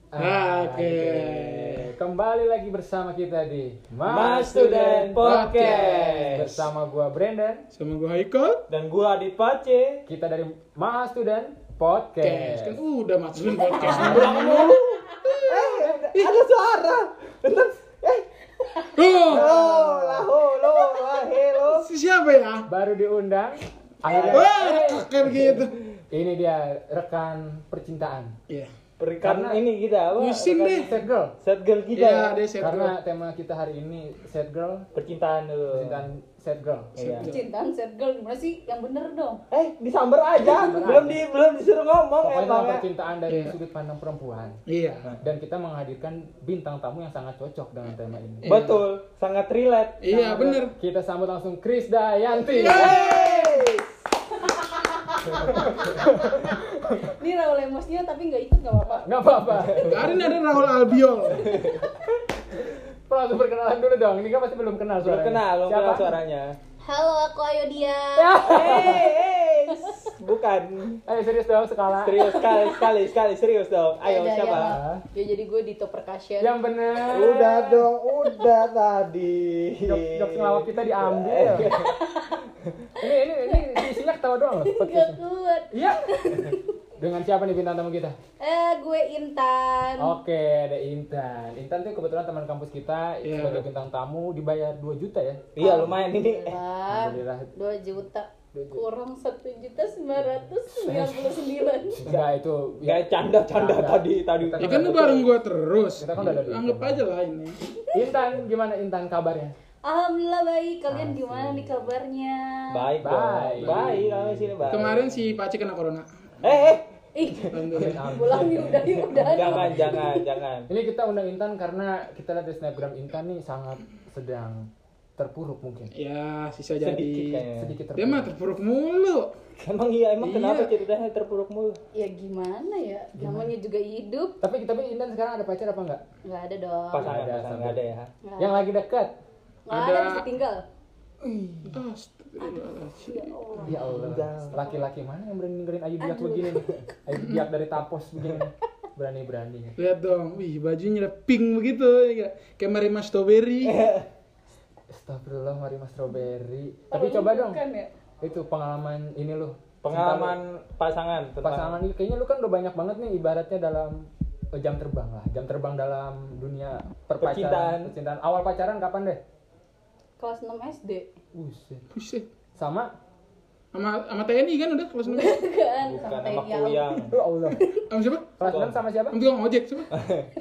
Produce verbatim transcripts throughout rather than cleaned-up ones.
Ah, Oke. okay. Kembali lagi bersama kita di Mas Student Podcast. Bersama gua Brandon, Sama gue Haikal. Dan gua Adit Pace. kita dari Mas Student Podcast. Podcast. Kan udah masukin podcast. Ulang mulu. Eh, ada suara. Bentar. Eh. Oh, Oh, laho, lo, lahelo. si siapa ya? Baru diundang. Akhirnya Wah, kayak gitu. ini dia rekan percintaan. Iya. Berikan Karena- ini kita apa? Pusing deh. Set girl. Set girl kita. Iya, ya. dia set Karena girl. tema kita hari ini set girl, Percintaan dulu. percintaan set girl. Iya. Cintaan set girl gimana sih? Yang bener dong. Eh, disamber aja. belum di belum disuruh ngomong Pokoknya tentang emangnya. percintaan dari Iya. sudut pandang perempuan. Iya. Dan kita menghadirkan bintang tamu yang sangat cocok dengan tema ini. Betul, sangat relate. Iya, bener. Kita sambut langsung Krisdayanti. Yeay. Ini Raul Lemosnya tapi nggak ikut nggak apa-apa. Nggak apa-apa. Kemarin ada Rahul Albiol. Pak, langsung perkenalan dulu dong. Ini kan pasti belum kenal Belum suaranya. kenal, belum Siapa? kenal suaranya. Halo, aku Ayo dia. Hei, hei. Bukan. Ayo serius dong skala. Serius sekali, sekali, sekali serius dong. Ayo, Ya, siapa? Ya, ya jadi gue Dito Percussion. Yang bener. Udah dong, udah tadi. Jok, jok ngelawak kita diambil. ini ini ini isinya ketawa doang loh. Gak podcastnya. kuat. Iya. Dengan siapa nih bintang tamu kita? Eh, gue Intan. Oke, ada Intan. Intan tuh kebetulan teman kampus kita Iya. sebagai bintang tamu dibayar dua juta ya. Iya, lumayan ini. Alhamdulillah. Alhamdulillah. dua juta. Dua juta. Kurang satu juta sembilan ratus sembilan puluh sembilan. Enggak itu ya, Kayak canda-canda Canda. tadi tadi. Kita Ya kan lu bareng gue terus. Kita kan udah ada duit. Anggap aja lah ini. Intan, gimana Intan kabarnya? Alhamdulillah baik. Kalian Asik. gimana nih kabarnya? Baik, Baik. baik. Baik, kami sini baik. Kemarin si Paci kena corona. Eh, eh. Ih, Alhamdulillah. pulang yuk udah yuk udah. Jangan, jangan, jangan. Ini kita undang Intan karena kita lihat di snapgram Intan nih sangat sedang terpuruk mungkin. Ya, sisa Sedikit jadi. kayaknya. Sedikit Dia mah terpuruk mulu. Emang iya, emang Iya. kenapa ceritanya terpuruk mulu? Ya gimana ya? Namanya juga hidup. Tapi tapi Intan sekarang ada pacar apa enggak? Nggak ada dong. Pasangan, ada, pasangan sampai. nggak ada ya. Nggak Yang lagi dekat. nggak ada Ada- bisa tinggal. Astagfirullahaladzim. Ya Allah. Ya Allah. Udah. Laki-laki mana yang berani dengerin Ayu Biak Aduh. begini nih? Ayu Biak dari Tapos begini nih. Berani-berani. Lihat dong, wih bajunya udah pink begitu, ya. Kayak Marima Strawberry. Astagfirullah, mari Mas Strawberry. Tapi coba dong. Bukan ya? Itu pengalaman ini loh. Pengalaman pasangan tentang Pasangan ini kayaknya lu kan udah banyak banget nih ibaratnya dalam eh, jam terbang lah. Jam terbang dalam dunia perpacaran. Percintaan. Percintaan. Awal pacaran kapan deh? Kelas enam S D. Buset. Buset. Sama? Sama sama T N I kan udah kelas enam. Bukan bukan sampai sama yang kuyang. Ya Allah. Sama siapa? Kelas enam sama siapa? Sama tukang ojek siapa?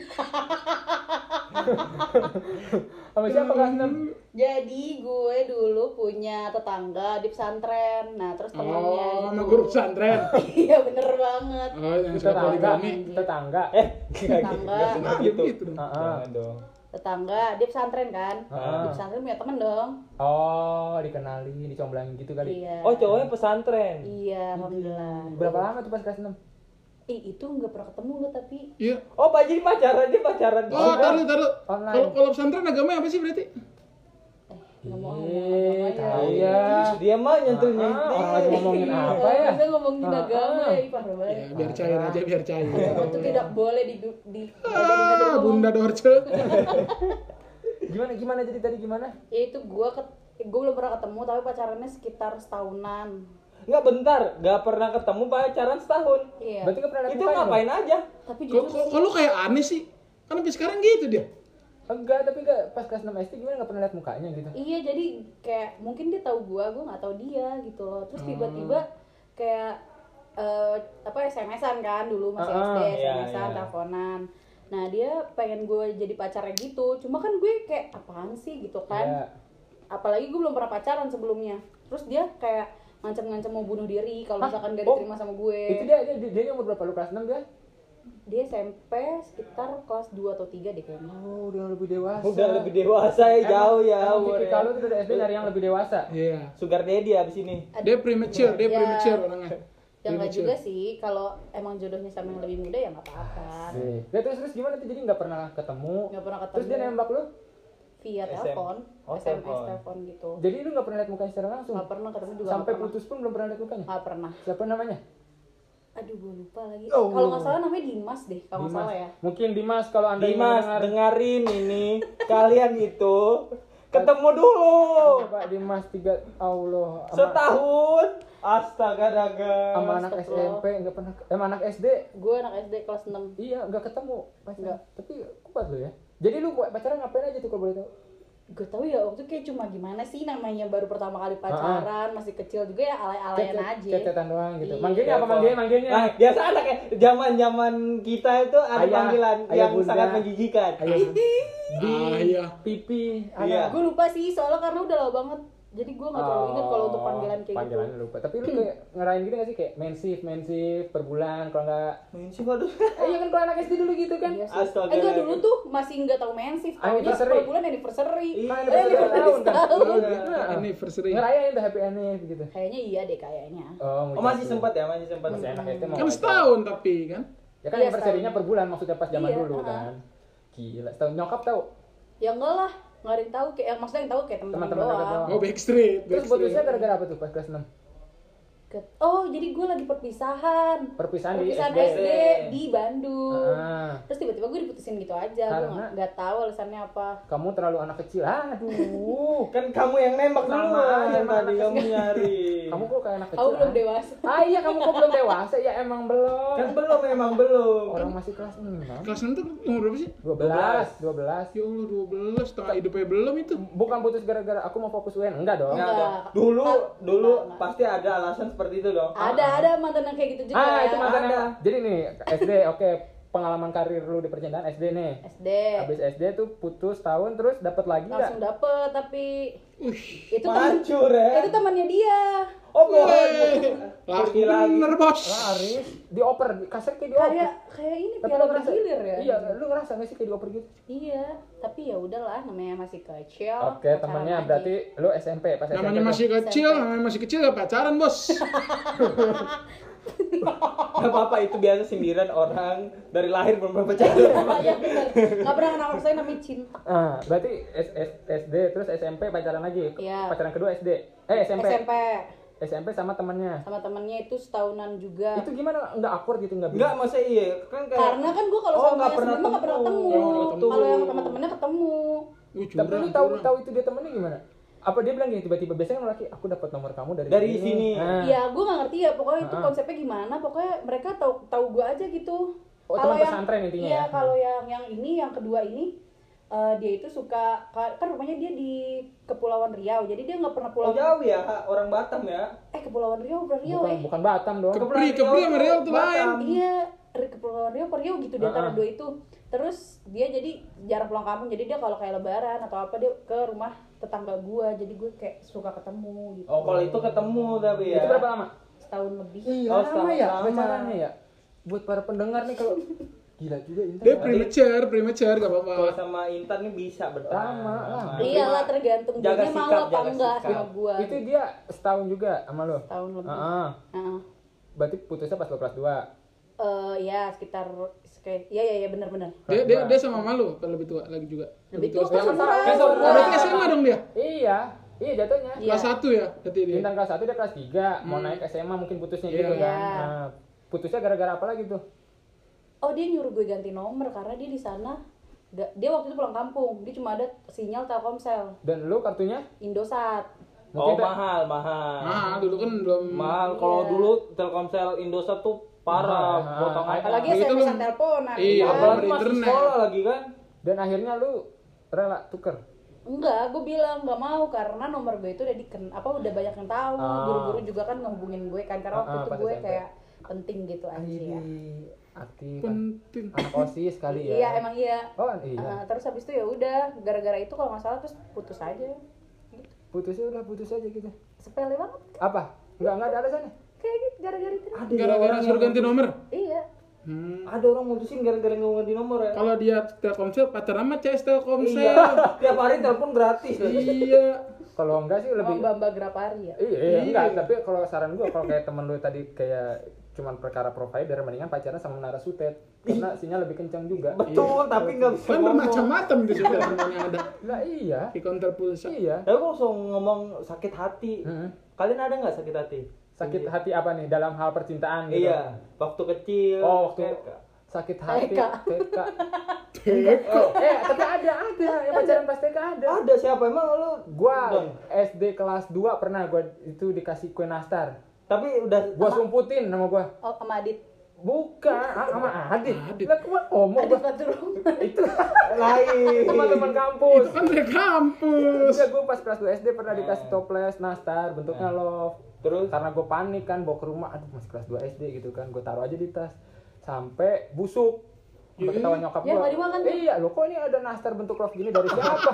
Sama siapa kelas enam? Jadi gue dulu punya tetangga di pesantren. Nah, terus temannya Oh, sama itu- guru pesantren. Iya, bener banget. Oh, yang suka Tetangga. poligami. Tetangga. Eh, Tetangga. Jangan Gitu. gitu. Gitu dong. Ah, ah. Jangan dong. Tetangga dia pesantren kan? Ah. Di pesantren punya temen dong. Oh, dikenali, dicomblangin gitu kali. Iya. Oh, cowoknya pesantren. Iya, alhamdulillah. Berapa lama tuh pas kelas enam? Ih, itu nggak pernah ketemu lo tapi Iya. Oh, Pak jadi pacaran, dia pacaran. Oh, taruh taruh. Online. Kalau kalau pesantren agamanya apa sih berarti? ngomong Eh, ngomong tahu aja. ya. Dia mah nyentuh Ah, nyentuh. orang lagi ngomongin apa ya? Kita ngomongin Ah, agama ah. ya, ih, parah banget. Ya, biar cair aja, biar cair. Agama tuh tidak boleh di di Ah, Bunda Dorce. Gimana gimana jadi tadi gimana? Ya itu gue ke gue belum pernah ketemu tapi pacarannya sekitar setahunan. Enggak bentar, enggak pernah ketemu pacaran setahun. Iya. Berarti nggak pernah lihat Itu mukanya ngapain aja? Tapi Kok jujur kok sih. kok lu kayak aneh sih? Kan sampai sekarang gitu dia. dong? Enggak, tapi enggak pas kelas enam S D gimana nggak pernah lihat mukanya gitu. Iya, jadi kayak mungkin dia tahu gue, gue nggak tahu dia gitu loh. Terus tiba-tiba kayak eh, apa S M S-an kan dulu masih Ah, S D, ah. Iya, S M S-an, iya. teleponan. Nah dia pengen gue jadi pacarnya gitu, cuma kan gue kayak apaan sih gitu kan. Iya. Apalagi gue belum pernah pacaran sebelumnya. Terus dia kayak ngancam-ngancam mau bunuh diri kalau Hah? misalkan gak Oh, diterima sama gue. Itu dia dia dia, dia umur berapa lu kelas enam dia? Dia S M P sekitar kelas dua atau tiga deh kayaknya. Oh, udah lebih dewasa. Udah lebih dewasa ya, jauh ya Emang umurnya. tipikal lu tuh dari S D nyari yang lebih dewasa. Iya. Sugar daddy abis ini. Dia premature, dia Ya, premature orangnya. Ya nggak Premature. juga sih, kalau emang jodohnya sama yang lebih muda ya nggak apa-apa. Sih. Ya, terus terus gimana tuh jadi nggak pernah ketemu? Nggak pernah ketemu. Terus dia nembak lu? Via S M. telepon, Oh, S M S telepon. telepon gitu. Jadi lu nggak pernah lihat mukanya secara langsung? Nggak pernah ketemu juga. Sampai nggak pernah. putus pun belum pernah lihat mukanya? Nggak pernah. Siapa namanya? Aduh, gue lupa lagi. Oh. Kalau nggak salah namanya Dimas deh, kalau nggak Dimas. salah ya. Mungkin Dimas kalau Anda ingin Dimas, mendengar- dengerin ini. Kalian itu ketemu dulu. Pak Dimas tiga Allah sama- Setahun. Astaga daga. sama anak S M P enggak pernah eh, sama anak S D. Gue anak S D kelas enam. Iya, enggak ketemu pacaran. Nggak. Tapi kuat lo ya. Jadi lu pacaran ngapain aja tuh kalau boleh tahu? Gue tahu ya waktu itu kayak cuma gimana sih namanya baru pertama kali pacaran, masih kecil juga ya alay-alayan aja. Cetetan doang gitu. Iya. Manggilnya apa manggilnya? Manggilnya. Nah, biasa anak ya, zaman-zaman kita itu ada Ayah, panggilan ayah yang bunda. sangat menjijikan. Ayo. Di Ayah. pipi. Iya. Gue lupa sih soalnya karena udah lama banget. Jadi gue nggak terlalu ingat kalau untuk panggilan kayak panggilannya gitu. lupa. Tapi lu kayak ngerayain gitu gak sih kayak main shift, main shift per bulan kalau enggak. Main sih waduh. Eh iya kan kalau anak S D dulu gitu kan. Iya sih. Astaga. Eh gue dulu tuh masih nggak tahu mensif. Taunya Anniversary. per bulan anniversary. Iya, Kan Eh, ada tahun kan. setahun. Nah, Anniversary. ngerayain tuh happy anniversary gitu. Kayaknya iya deh kayaknya. Oh, Oh masih sempat ya, masih sempat. Masih enak S D mau. Kan pacaran. setahun tapi kan. Ya kan Iya, anniversary-nya setahun. per bulan maksudnya pas zaman Iya, dulu uh-huh. kan. Gila, setahun nyokap tahu. Ya enggak lah, nggak ada yang tahu kayak yang maksudnya yang tahu kayak teman-teman Teman-teman dekat doang. doang. Oh backstreet. Terus Backstreet. putusnya gara-gara apa tuh pas kelas enam? Ke- Oh, jadi gue lagi perpisahan. Perpisahan di Perpisahan S D. S D di Bandung. Ah. Terus tiba-tiba gue diputusin gitu aja. Gue Karena? nggak nggak tahu alasannya apa. Kamu terlalu anak kecil. Aduh. Kan kamu yang nembak Sama dulu aja, yang emang tadi anak kamu kecil. nyari. Kamu kok kayak anak kecil? Kamu belum ah? dewasa. Ah iya, kamu kok belum dewasa? Ya emang belum. Kan belum memang belum. Orang masih kelas enam. Kelas enam tuh umur berapa sih? dua belas, dua belas. Ya Allah dua belas, setengah hidupnya belum itu. Bukan putus gara-gara aku mau fokus U N, enggak dong. Enggak Enggak. dong. Dulu Ah, dulu enggak, enggak. pasti ada alasan seperti itu dong. Ada ada mantan yang kayak gitu juga. Ah, ya. itu mantan Ada. yang- Jadi nih, S D oke, pengalaman karir lu di percintaan S D nih. S D. Habis S D tuh putus tahun terus dapat lagi Langsung enggak? dapet tapi Wih. itu teman Mancur ya. itu temannya dia. Oh boy. Lah Pergi lagi. bener bos. Laris, dioper, kasar kayak dioper. Kayak kayak ini Tapi piala lu ngerasa, bergilir ya. iya, lu ngerasa gak sih kayak dioper gitu? Iya, tapi ya udahlah namanya masih kecil. Oke, pacaran temennya aja. berarti lu S M P, pas Namanya S M P masih tuh. kecil, namanya masih kecil ya pacaran bos. Gak apa-apa itu biasa sindiran orang dari lahir belum pernah pacaran. Iya benar. Enggak pernah kenal saya namanya cinta. Ah, berarti S, S, SD terus S M P pacaran lagi. Iya. Pacaran kedua S D. Eh S M P. S M P S M P sama temannya. sama temennya itu setahunan juga. Itu gimana? Enggak awkward gitu enggak? Enggak, masa iya kan kayak Karena kan gua kalau Oh, sama nggak yang pernah sebelumnya nggak pernah ketemu. ketemu. Oh, ketemu. Kalau yang teman-temannya ketemu. Wih Tapi curang. lu tahu curang. tahu itu dia temennya gimana? Apa dia bilang gini tiba-tiba biasanya kan laki aku dapat nomor kamu dari, Dari sini. Nah. Iya, gua nggak ngerti ya. Pokoknya itu Ah. konsepnya gimana. Pokoknya mereka tahu tahu gua aja gitu. Oh, Kalau teman yang- pesantren intinya Iya, ya? kalau yang yang ini yang kedua ini eh, dia itu suka kan rumahnya dia di Kepulauan Riau. Jadi dia nggak pernah Oh, pulang. jauh ya orang Batam ya. Eh, Kepulauan Riau, bukan Riau Bukan eh. bukan Batam dong. Ke- Kepulauan Kepri, Kepri sama Riau tuh Batam. lain. Iya, dari Kepulauan Riau ke Riau gitu di antara Ah. dua itu. Terus dia jadi jarang pulang kampung. Jadi dia kalau kayak lebaran atau apa dia ke rumah tetangga gua. Jadi gue kayak suka ketemu gitu. Oh, kalau itu ketemu tapi ya. Itu berapa lama? Setahun lebih. Iya, Oh, lama ya lama. pacarannya ya. Buat para pendengar nih kalau gila juga Intan. Dia premature, premature gak Kalau apa-apa. sama Intan nih bisa bertahan. Lama, lama. Iyalah tergantung Jaga dia mau sikap, apa jaga enggak sikap. sama gua. Itu dia setahun juga sama lo. Tahun lebih. Heeh. Heeh. Berarti putusnya pas lo kelas dua. Eh, ya sekitar kayak iya iya iya benar-benar. Dia dia dia sama malu kalau lebih tua lagi juga. Lebih tua tua. kan seumuran. Kan seumuran. Oh, berarti S M A dong dia. Iya, iya jatuhnya. Iya. Kelas satu ya berarti dia. Intan kelas satu dia kelas tiga, mau Hmm. naik S M A mungkin putusnya Iya. gitu kan. Iya. Nah, putusnya gara-gara apa lagi tuh? Oh, dia nyuruh gue ganti nomor karena dia di sana ga- dia waktu itu pulang kampung. Dia cuma ada sinyal Telkomsel, Dan lu kartunya? Indosat. Oh, Mungkin mahal, mahal. Nah, dulu kan belum Mahal kalau Iya. dulu Telkomsel Indosat tuh parah Mahal. potongan. Apalagi Begitu S M S-an lu- teleponan. Iya, kan? Apalagi belum masih internet. sekolah lagi kan. Dan akhirnya lu rela tuker. Enggak, gue bilang nggak mau karena nomor gue itu udah diken apa udah banyak yang tahu. Ah. Guru-guru juga kan ngehubungin gue kan karena Ah, waktu ah, itu pas gue S M P. kayak penting gitu aja ya. Akhirnya aktif. penting. Anak OSIS kali ya. Iya, emang iya. Oh, iya. Ah, terus habis itu ya udah gara-gara itu kalau nggak salah terus putus aja. Gitu. Putusnya udah putus aja gitu. Sepele banget. Apa? Enggak enggak ada alasannya. Kayak gitu gara-gara itu. Ada ya Gara-gara orang suruh yang ganti mutusin- nomor. Iya. Hmm. Ada orang mutusin gara-gara nggak mau ganti nomor ya. Kalau dia Telkomsel pacaran sama C S Telkomsel. Iya, tiap hari telepon gratis. Iya. Kalau enggak sih Oh, lebih Mbak Mbak Grapari ya. Iya, iya, Iya. enggak, tapi kalau saran gua kalau kayak temen lu tadi kayak cuman perkara provider mendingan pacaran sama menara sutet karena sinyal lebih kencang juga. Betul, tapi nggak bisa Kan ngomong. bermacam-macam di situ semuanya ada. Lah iya. Di counter pulsa. Iya. Tapi kalau langsung ngomong sakit hati, Heeh. kalian ada nggak sakit hati? Sakit hati apa nih dalam hal percintaan gitu? Iya, waktu kecil. Oh, waktu kayak- sakit hati T K. T K. Eh, eh, tapi ada ada yang pacaran pas T K ada. Ada siapa emang lu? Gua Don. S D kelas dua pernah gua itu dikasih kue nastar. Tapi udah Gua sumputin sama gua. Oh, sama Adit. Bukan, ah, sama Adit. Adit. Lah gua ngomong Adit gua. Faturung. Itu lain. teman-teman kampus. Itu kan dari kampus. Enggak, gua pas kelas dua S D pernah dikasih toples nastar bentuknya love. Terus Karena gue panik kan bawa ke rumah, aduh masih kelas dua S D gitu kan, gue taruh aja di tas sampai busuk. Sampai ketahuan nyokap Ya, gue. nggak dimakan tuh. Iya, lo kok ini ada nastar bentuk love gini dari siapa?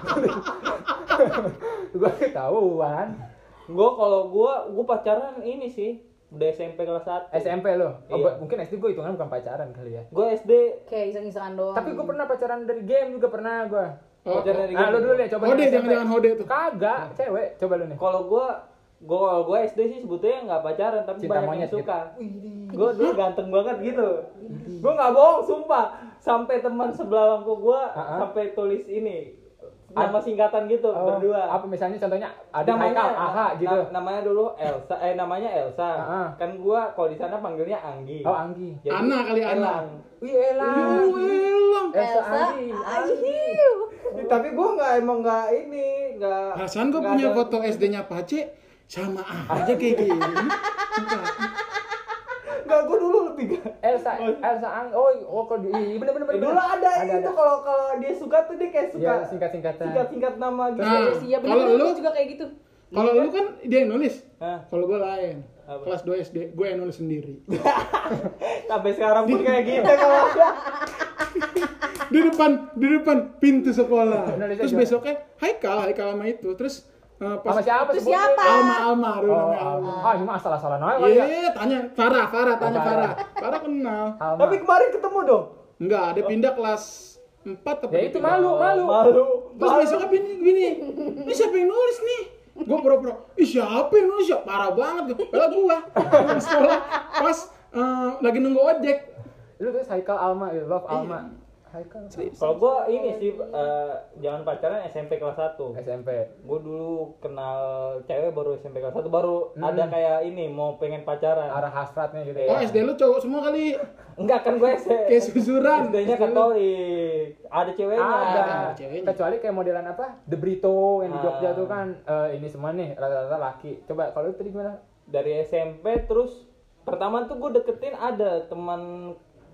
Gue ketahuan. gua kalau gua gua pacaran ini sih udah S M P kelas satu. S M P lo. Oh, Iya. gua- mungkin S D gue hitungan bukan pacaran kali ya. Gua S D Kayak iseng-isengan doang. Tapi gue pernah pacaran dari game juga pernah gue. Oh, pacaran dari Ah, game. lo dulu deh coba. Hode, S M P. jangan-jangan hode tuh. Kagak, cewek. Coba lo nih. Kalau gua gua kalau gua S D sih sebetulnya nggak pacaran tapi Cinta banyak monyet yang suka. gitu. Gua dulu ganteng banget gitu. Gua nggak bohong sumpah. Sampai teman sebelah bangku gua Ah-ah. sampai tulis ini nama singkatan gitu Oh, berdua. apa misalnya contohnya ada namanya Haikal, Aha gitu. na- namanya dulu Elsa eh namanya Elsa. Ah-ah. Kan gua kalau di sana panggilnya Anggi. Oh, Anggi. Jadi Ana kali, Ana. Elang. Wih, elah. Elang. Elsa Elsa. Anggi. Anggi. Ayo. Tapi gua nggak emang nggak ini nggak. Perasaan gue nggak punya ada- foto S D-nya Pace sama aja kayak gini. Enggak. Nggak, gua dulu lebih gak. Elsa, Elsa Ang, oh, oh, kok di, iya, bener bener bener. Dulu ada, ada, itu ada. kalau kalau dia suka tuh dia kayak suka Ya, singkat-singkatan. singkat-singkat nama gitu. Nah, Iya, kalau bener-bener lu- gua juga kayak gitu. Kalau lu kan dia yang nulis. Hah? Kalau gue lain. Apa? Kelas dua S D, gue yang nulis sendiri. Sampai sekarang pun kayak gitu kalau ada. Di depan, di depan pintu sekolah. Nulisnya Terus gimana? besoknya Haikal, Haikal sama itu. Terus eh, pas Sama siapa Itu sebutnya? siapa? Alma, Alma, dulu Oh, namanya Alma. Alma. Ah, ini mah asal-asalan aja kali ya. Iya, tanya Farah, Farah, tanya Oh, Farah. Farah. Farah kenal. Alma. Tapi kemarin ketemu dong. Enggak, dia pindah kelas empat atau Ya itu tiga. malu, malu. Malu. Terus malu. besoknya gini, gini. Ini siapa yang nulis nih? Gue pura-pura, ih siapa yang nulis ya? Parah banget. Padahal gue pulang sekolah pas eh, lagi nunggu ojek. Lu tuh Haikal Alma, ya, love Alma. Haikal. Kalau gua ini sih eh, jangan pacaran S M P kelas satu. S M P. Gue dulu kenal cewek baru S M P kelas satu baru Hmm. ada kayak ini mau pengen pacaran. Arah hasratnya gitu Oh, ya. S D lu cowok semua kali. Enggak kan gue S Kayak susuran. S D-nya Katolik. Ada ceweknya. Ada. Ada ceweknya. Kecuali kayak modelan apa? The Brito yang di Jogja Ah. tuh kan eh, ini semua nih rata-rata laki. Coba kalau lu tadi gimana? Dari S M P terus pertama tuh gue deketin ada teman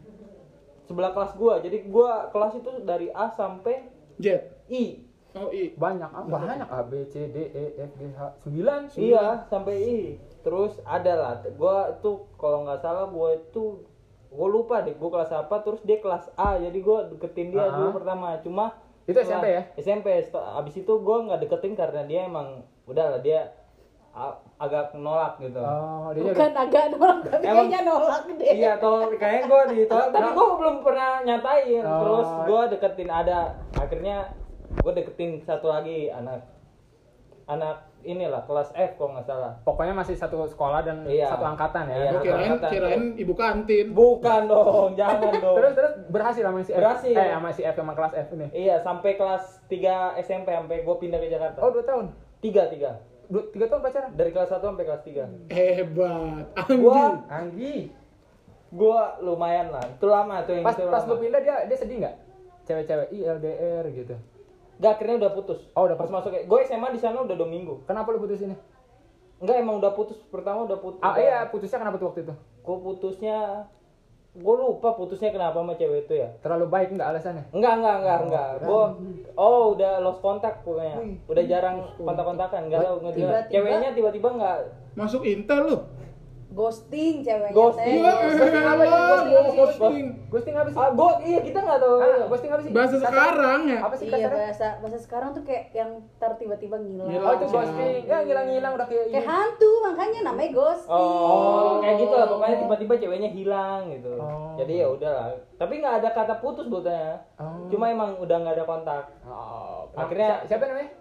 sebelah kelas gue. Jadi gue kelas itu dari A sampai Jet. I. Oh, i. Banyak, ah, banyak A B C D E F G H sembilan. Iya, sampai I. Terus ada lah, gua tuh kalau nggak salah gua itu gua lupa deh, gua kelas apa, terus dia kelas A, jadi gua deketin dia Ah. dulu pertama. Cuma Itu S M P ya? S M P. St- Abis itu gua nggak deketin karena dia emang udah lah dia a- agak nolak gitu. Oh, dia Bukan agak nolak, tapi Emang- kayaknya nolak deh. Iya, tol kayaknya gua ditolak, tapi gua belum pernah nyatain. Oh. Terus gua deketin ada, akhirnya gua deketin satu lagi anak anak inilah kelas F kalau nggak salah. pokoknya masih satu sekolah dan Iya. satu angkatan ya. Iya. Gue kirain, Angkatan. kirain ibu kantin. Bukan dong, jangan dong. Terus terus berhasil sama si F. Berhasil. Eh sama si F sama kelas F ini. Iya, sampai kelas tiga S M P sampai gue pindah ke Jakarta. Oh, dua tahun. tiga, tiga. Dua, tiga tahun pacaran. Dari kelas satu sampai kelas tiga. Hebat. Gua Anjing. Anggi. gua lumayan lah. Itu lama tuh yang Pas itu pas lama. lu pindah dia dia sedih nggak? Cewek-cewek I L D R gitu. Gak, akhirnya udah putus. Oh, udah pas putus. masuk. Gue S M A di sana udah dua minggu. Kenapa lu putus ini? Enggak, emang udah putus. Pertama udah putus. Ah iya, putusnya kenapa tuh waktu itu? Gue putusnya gue lupa putusnya kenapa sama cewek itu ya. Terlalu baik nggak alasannya? Enggak, enggak, enggak, enggak. Gue oh udah lost contact pokoknya. Udah jarang kontak-kontakan, enggak tahu nggak jelas. Tiba-tiba- Ceweknya tiba-tiba enggak Masuk Intel lu. Ghosting ceweknya. Ghosting. teh. Ghosting apa sih? Ghosting apa sih? Ghosting. Ghosting apa sih? Ah, gue iya kita enggak tahu. Ah, ghosting apa sih? Bahasa Kasar- sekarang ya. Apa sih Iya, kasarnya? bahasa bahasa sekarang tuh kayak yang ntar tiba-tiba ngilang. Ngilang. Oh, itu ghosting. Ya ngilang-ngilang udah kayak Kayak ini. hantu, makanya namanya ghosting. Oh, kayak gitu lah pokoknya tiba-tiba ceweknya hilang gitu. Oh. Jadi ya udahlah. Tapi nggak ada kata putus buatnya. Oh. Cuma emang udah nggak ada kontak. Oh, Akhirnya- si- siapa namanya?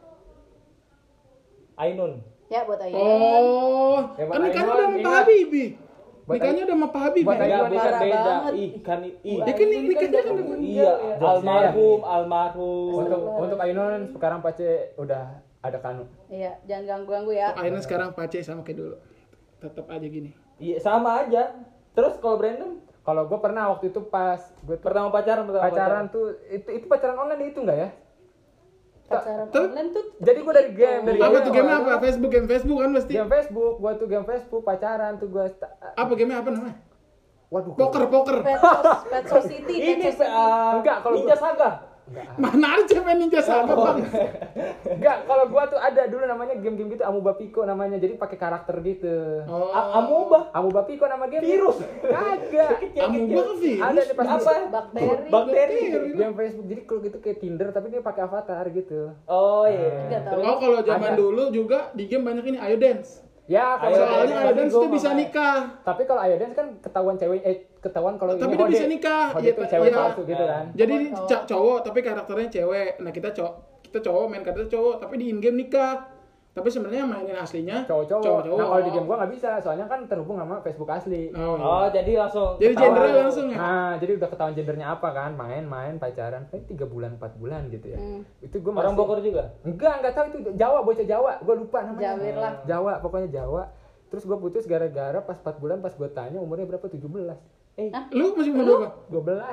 Ainun. Ya buat Ayu. Oh, Ya, kan Pak nikahnya Ainun, udah sama Pak ingat. Habibie. Buat Nikahnya udah sama Pak Habibie. buat Ainun. Enggak, bukan parah beda. banget. Ih, kan ih. Dia kan nik- nikahnya kan udah Iya, almarhum, almarhum. Untuk untuk Ainun sekarang Pace udah ada Kanu. Iya, jangan ganggu-ganggu ya. Akhirnya sekarang Pace sama kayak dulu. tetap aja gini. Iya sama aja. Terus kalau Brandon Kalau gue pernah waktu itu pas gue pertama pacaran pertama pacaran tuh itu itu pacaran online itu enggak ya? Pacaran Tapi- online tuh. Jadi gue dari game, dari Apa game. tuh game awalnya. apa? Facebook, game Facebook kan pasti. Game Facebook, gue tuh game Facebook pacaran tuh gue. Apa game apa namanya? Waduh. Poker, poker. Pet Sos- Pet Society, Pet ini Society. uh, Enggak, kalau Ninja gua- Saga. Mana ada cewek ninja sama Oh. bang? Enggak, kalau gua tuh ada dulu namanya game-game gitu Amoeba Pico namanya. Jadi pakai karakter gitu. Oh, A- Amoeba. Amoeba Pico nama game. Virus. Kagak. kamu gua ke Ada virus. nih pas Apa? Bakteri. Bakteri. game Facebook. Jadi kalau gitu kayak Tinder tapi dia pakai avatar gitu. Oh iya. Nggak tahu. Oh kalau zaman Ada. dulu juga di game banyak ini Ayo Dance. Ya, Ayo kalau Soalnya Dance, Ayo tapi Dance gua tuh nggak bisa main. nikah. tapi kalau Ayo Dance kan ketahuan cewek eh ketahuan kalau Tapi ini dia hode. bisa nikah. Hode Iya, tuh cewek iya. palsu gitu kan. Jadi Oh. c- cowok tapi karakternya cewek. Nah kita cowok kita cowok main karakter cowok tapi di in game nikah. Tapi sebenarnya mainin aslinya Cowok-cowok. cowok-cowok. Nah, kalau di game gua nggak bisa, soalnya kan terhubung sama Facebook asli. Oh, iya. Oh jadi langsung. Jadi ketahuan. gendernya langsung ya. Nah, jadi udah ketahuan gendernya apa kan, main-main pacaran, kayak tiga bulan empat bulan gitu ya. Hmm. Itu gue masih Orang Bogor juga. enggak enggak tahu itu Jawa, bocah Jawa, gue lupa namanya. Jawir lah. Jawa, pokoknya Jawa. Terus gue putus gara-gara pas empat bulan pas gue tanya umurnya berapa, tujuh belas. Eh, Lu masih umur berapa? dua belas.